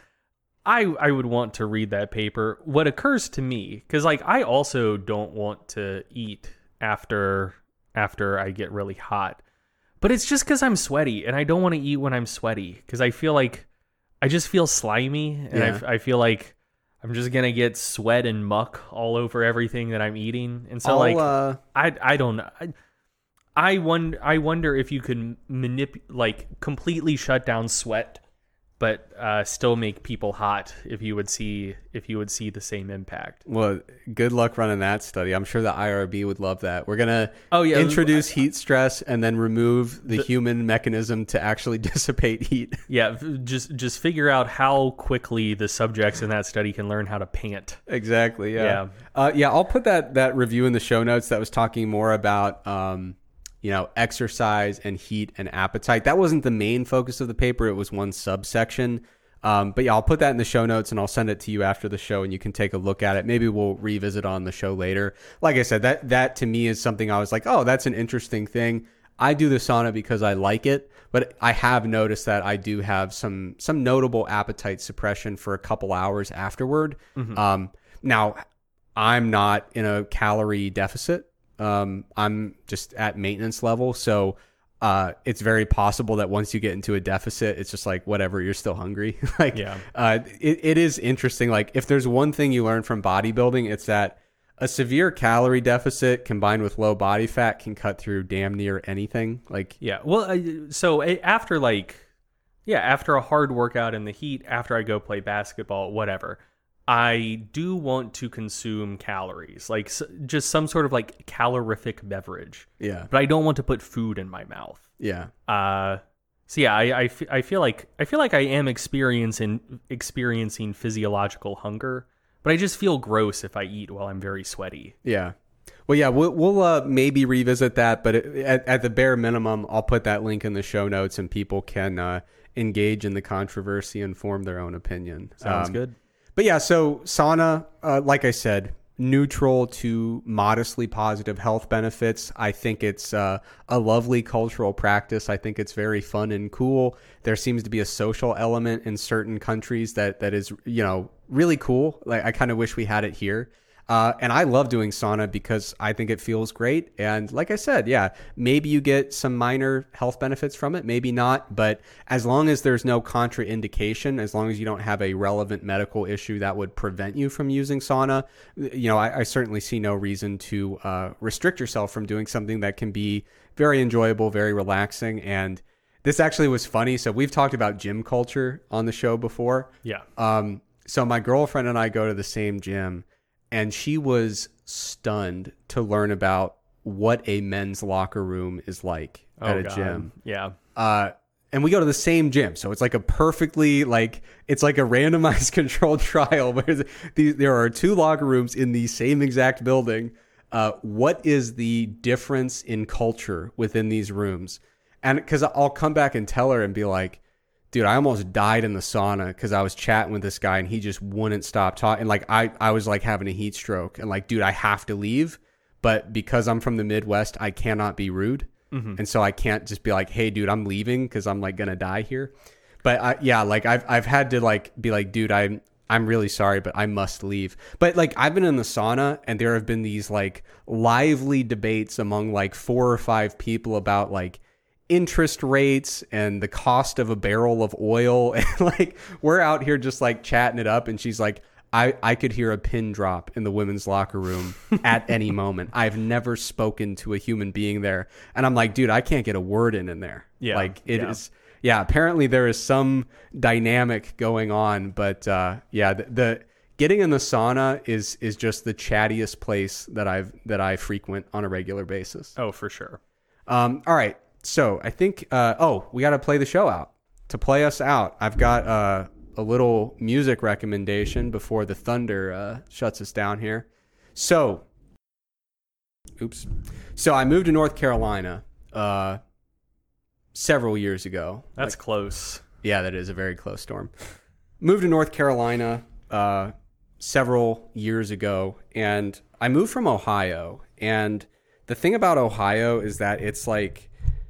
I I would want to read that paper. What occurs to me, because like I also don't want to eat after after I get really hot. But it's just because I'm sweaty, and I don't want to eat when I'm sweaty because I feel like I just feel slimy, and Yeah. I, I feel like I'm just gonna get sweat and muck all over everything that I'm eating. And so, I'll, like, uh, I I don't know. I, I wonder I wonder if you could manip like completely shut down sweat, but uh, still make people hot. If you would see if you would see the same impact. Well, good luck running that study. I'm sure the I R B would love that. We're gonna Oh, yeah. introduce heat stress and then remove the, the human mechanism to actually dissipate heat. Yeah, just just figure out how quickly the subjects in that study can learn how to pant. Exactly. Yeah. Yeah. Uh, yeah. I'll put that that review in the show notes. That was talking more about um, you know, exercise and heat and appetite. That wasn't the main focus of the paper. It was one subsection. Um, but yeah, I'll put that in the show notes and I'll send it to you after the show and you can take a look at it. Maybe we'll revisit on the show later. Like I said, that that to me is something I was like, oh, that's an interesting thing. I do the sauna because I like it, but I have noticed that I do have some some notable appetite suppression for a couple hours afterward. Mm-hmm. Um, now, I'm not in a calorie deficit. Um, I'm just at maintenance level. So uh, it's very possible that once you get into a deficit, it's just like, whatever, you're still hungry. like, Yeah. uh, it, it is interesting. Like, if there's one thing you learn from bodybuilding, it's that a severe calorie deficit combined with low body fat can cut through damn near anything. Like, Yeah. Well, uh, so uh, after like, yeah, after a hard workout in the heat, after I go play basketball, whatever, I do want to consume calories, like s- just some sort of like calorific beverage. yeah, But I don't want to put food in my mouth. yeah. Uh, so yeah, I, I, f- I feel like I feel like I am experiencing experiencing physiological hunger, but I just feel gross if I eat while I'm very sweaty. Yeah. Well, yeah, we'll, we'll uh, maybe revisit that, but it, at, at the bare minimum, I'll put that link in the show notes and people can uh, engage in the controversy and form their own opinion. Sounds Um, good. But yeah, so sauna, uh, like I said, neutral to modestly positive health benefits. I think it's uh, a lovely cultural practice. I think it's very fun and cool. There seems to be a social element in certain countries that that is, you know, really cool. Like, I kind of wish we had it here. Uh, and I love doing sauna because I think it feels great. And like I said, yeah, maybe you get some minor health benefits from it, maybe not. But as long as there's no contraindication, as long as you don't have a relevant medical issue that would prevent you from using sauna, you know, I, I certainly see no reason to uh, restrict yourself from doing something that can be very enjoyable, very relaxing. And this actually was funny. So we've talked about gym culture on the show before. Yeah. Um, so my girlfriend and I go to the same gym. And she was stunned to learn about what a men's locker room is like at Oh, a God. gym. Yeah. Uh, and we go to the same gym. So it's like a perfectly, like, it's like a randomized controlled trial where these, there are two locker rooms in the same exact building. Uh, what is the difference in culture within these rooms? And because I'll come back and tell her and be like, dude, I almost died in the sauna because I was chatting with this guy and he just wouldn't stop talking. Like, I, I was like having a heat stroke and like, dude, I have to leave. But because I'm from the Midwest, I cannot be rude. Mm-hmm. And so I can't just be like, hey, dude, I'm leaving because I'm like going to die here. But I, yeah, like I've, I've had to like be like, dude, I'm, I'm really sorry, but I must leave. But like, I've been in the sauna and there have been these like lively debates among like four or five people about like interest rates and the cost of a barrel of oil. And like, we're out here just like chatting it up. And she's like, I, I could hear a pin drop in the women's locker room at any moment. I've never spoken to a human being there. And I'm like, dude, I can't get a word in in there. Yeah. Like it Yeah. is. Yeah. Apparently there is some dynamic going on, but uh, yeah, the, the getting in the sauna is, is just the chattiest place that I've, that I frequent on a regular basis. Oh, for sure. Um, all right. So I think, uh, oh, we got to play the show out. To play us out, I've got uh, a little music recommendation before the thunder uh, shuts us down here. So, oops. So I moved to North Carolina uh, several years ago. That's Like, close. yeah, that is a very close storm. Moved to North Carolina uh, several years ago, and I moved from Ohio. And the thing about Ohio is that it's like,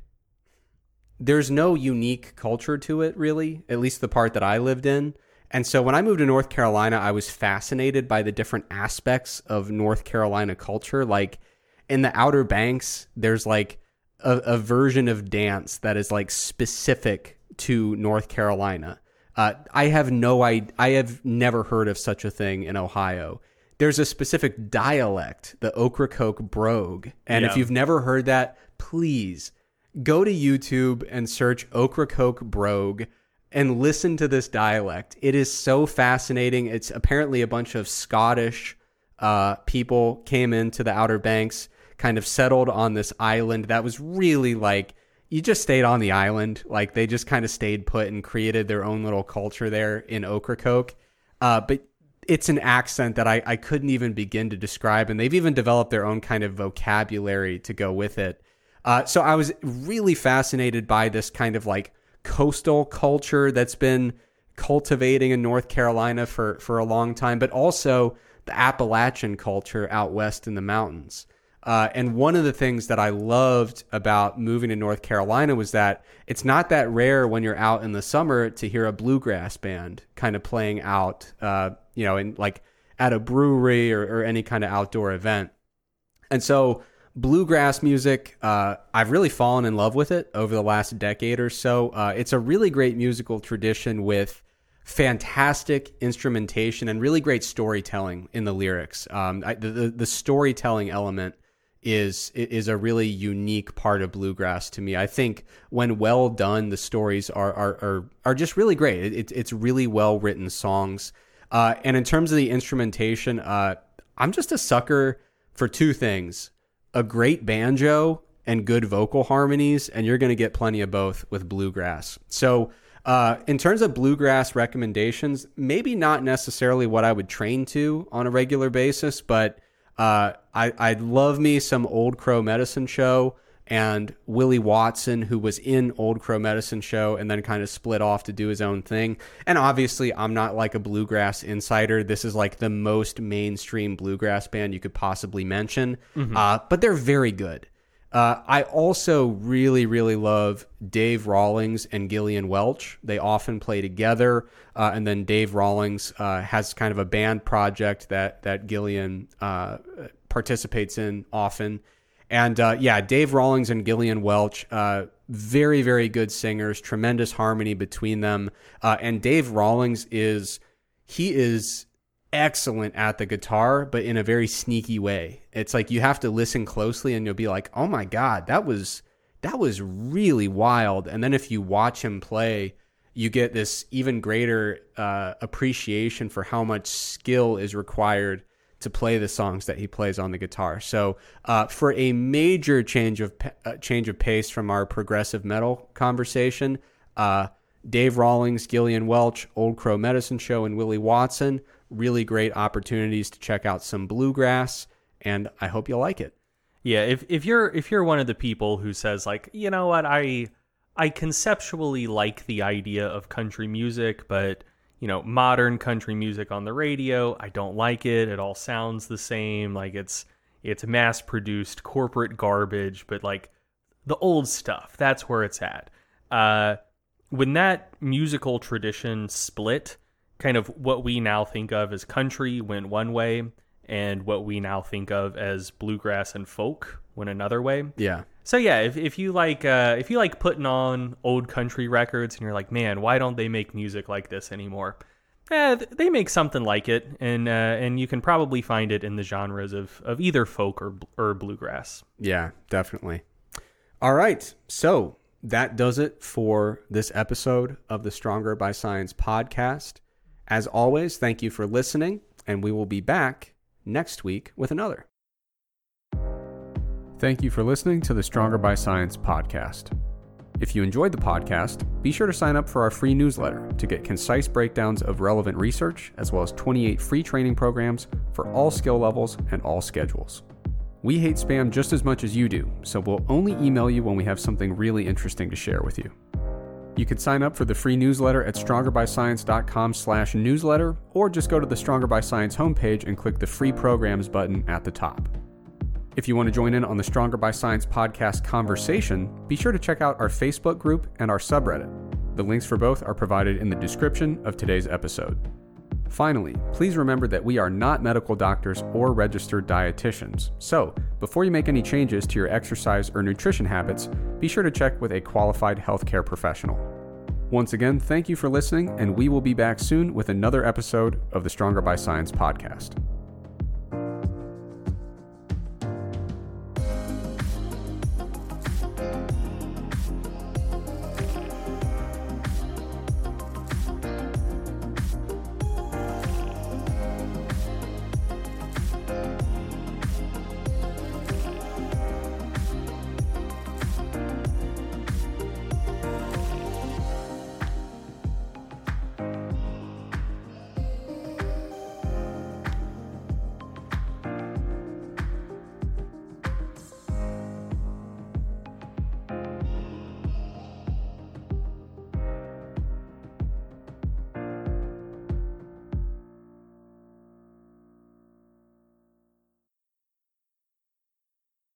there's no unique culture to it, really, at least the part that I lived in. And so when I moved to North Carolina, I was fascinated by the different aspects of North Carolina culture. Like in the Outer Banks, there's like a, a version of dance that is like specific to North Carolina. Uh, I have no idea. I have never heard of such a thing in Ohio. There's a specific dialect, the Ocracoke brogue. And yeah. if you've never heard that, please go to YouTube and search Ocracoke brogue and listen to this dialect. It is so fascinating. It's apparently a bunch of Scottish uh, people came into the Outer Banks, kind of settled on this island that was really like, you just stayed on the island. Like they just kind of stayed put and created their own little culture there in Ocracoke. Uh, but it's an accent that I, I couldn't even begin to describe. And they've even developed their own kind of vocabulary to go with it. Uh, so I was really fascinated by this kind of like coastal culture that's been cultivating in North Carolina for, for a long time, but also the Appalachian culture out west in the mountains. Uh, and one of the things that I loved about moving to North Carolina was that it's not that rare when you're out in the summer to hear a bluegrass band kind of playing out, uh, you know, in like at a brewery or, or any kind of outdoor event. And so bluegrass music, uh, I've really fallen in love with it over the last decade or so. Uh, it's a really great musical tradition with fantastic instrumentation and really great storytelling in the lyrics. Um, I, the, the, the storytelling element is is a really unique part of bluegrass to me. I think when well done, the stories are are are, are just really great. It, it's really well written songs. Uh, and in terms of the instrumentation, uh, I'm just a sucker for two things: a great banjo and good vocal harmonies. And you're going to get plenty of both with bluegrass. So uh, in terms of bluegrass recommendations, maybe not necessarily what I would train to on a regular basis, but Uh, I, I love me some Old Crow Medicine Show and Willie Watson, who was in Old Crow Medicine Show and then kind of split off to do his own thing. And obviously, I'm not like a bluegrass insider. This is like the most mainstream bluegrass band you could possibly mention, mm-hmm. uh, but they're very good. Uh, I also really, really love Dave Rawlings and Gillian Welch. They often play together. Uh, and then Dave Rawlings uh, has kind of a band project that, that Gillian uh, participates in often. And uh, yeah, Dave Rawlings and Gillian Welch, uh, very, very good singers, tremendous harmony between them. Uh, and Dave Rawlings is, he is excellent at the guitar, but in a very sneaky way. It's like you have to listen closely and you'll be like, oh my God, that was that was really wild. And then if you watch him play, you get this even greater uh, appreciation for how much skill is required to play the songs that he plays on the guitar. So uh, for a major change of uh, change of pace from our progressive metal conversation, uh, Dave Rawlings, Gillian Welch, Old Crow Medicine Show, and Willie Watson, really great opportunities to check out some bluegrass, and I hope you'll like it. Yeah, if if you're if you're one of the people who says like, you know what, I I conceptually like the idea of country music, but you know, modern country music on the radio, I don't like it. It all sounds the same, like it's it's mass-produced corporate garbage, but like the old stuff, that's where it's at. Uh, when that musical tradition split, kind of what we now think of as country went one way, and what we now think of as bluegrass and folk went another way. Yeah. So yeah, if if you like uh, if you like putting on old country records and you're like, man, why don't they make music like this anymore? Eh, they make something like it, and uh, and you can probably find it in the genres of, of either folk or or bluegrass. Yeah, definitely. All right, so that does it for this episode of the Stronger by Science podcast. As always, thank you for listening, and we will be back next week with another. Thank you for listening to the Stronger by Science podcast. If you enjoyed the podcast, be sure to sign up for our free newsletter to get concise breakdowns of relevant research, as well as twenty-eight free training programs for all skill levels and all schedules. We hate spam just as much as you do, so we'll only email you when we have something really interesting to share with you. You can sign up for the free newsletter at strongerby.science.com slash newsletter, or just go to the Stronger by Science homepage and click the free programs button at the top. If you want to join in on the Stronger by Science podcast conversation, be sure to check out our Facebook group and our subreddit. The links for both are provided in the description of today's episode. Finally, please remember that we are not medical doctors or registered dietitians. So, before you make any changes to your exercise or nutrition habits, be sure to check with a qualified healthcare professional. Once again, thank you for listening, and we will be back soon with another episode of the Stronger by Science podcast.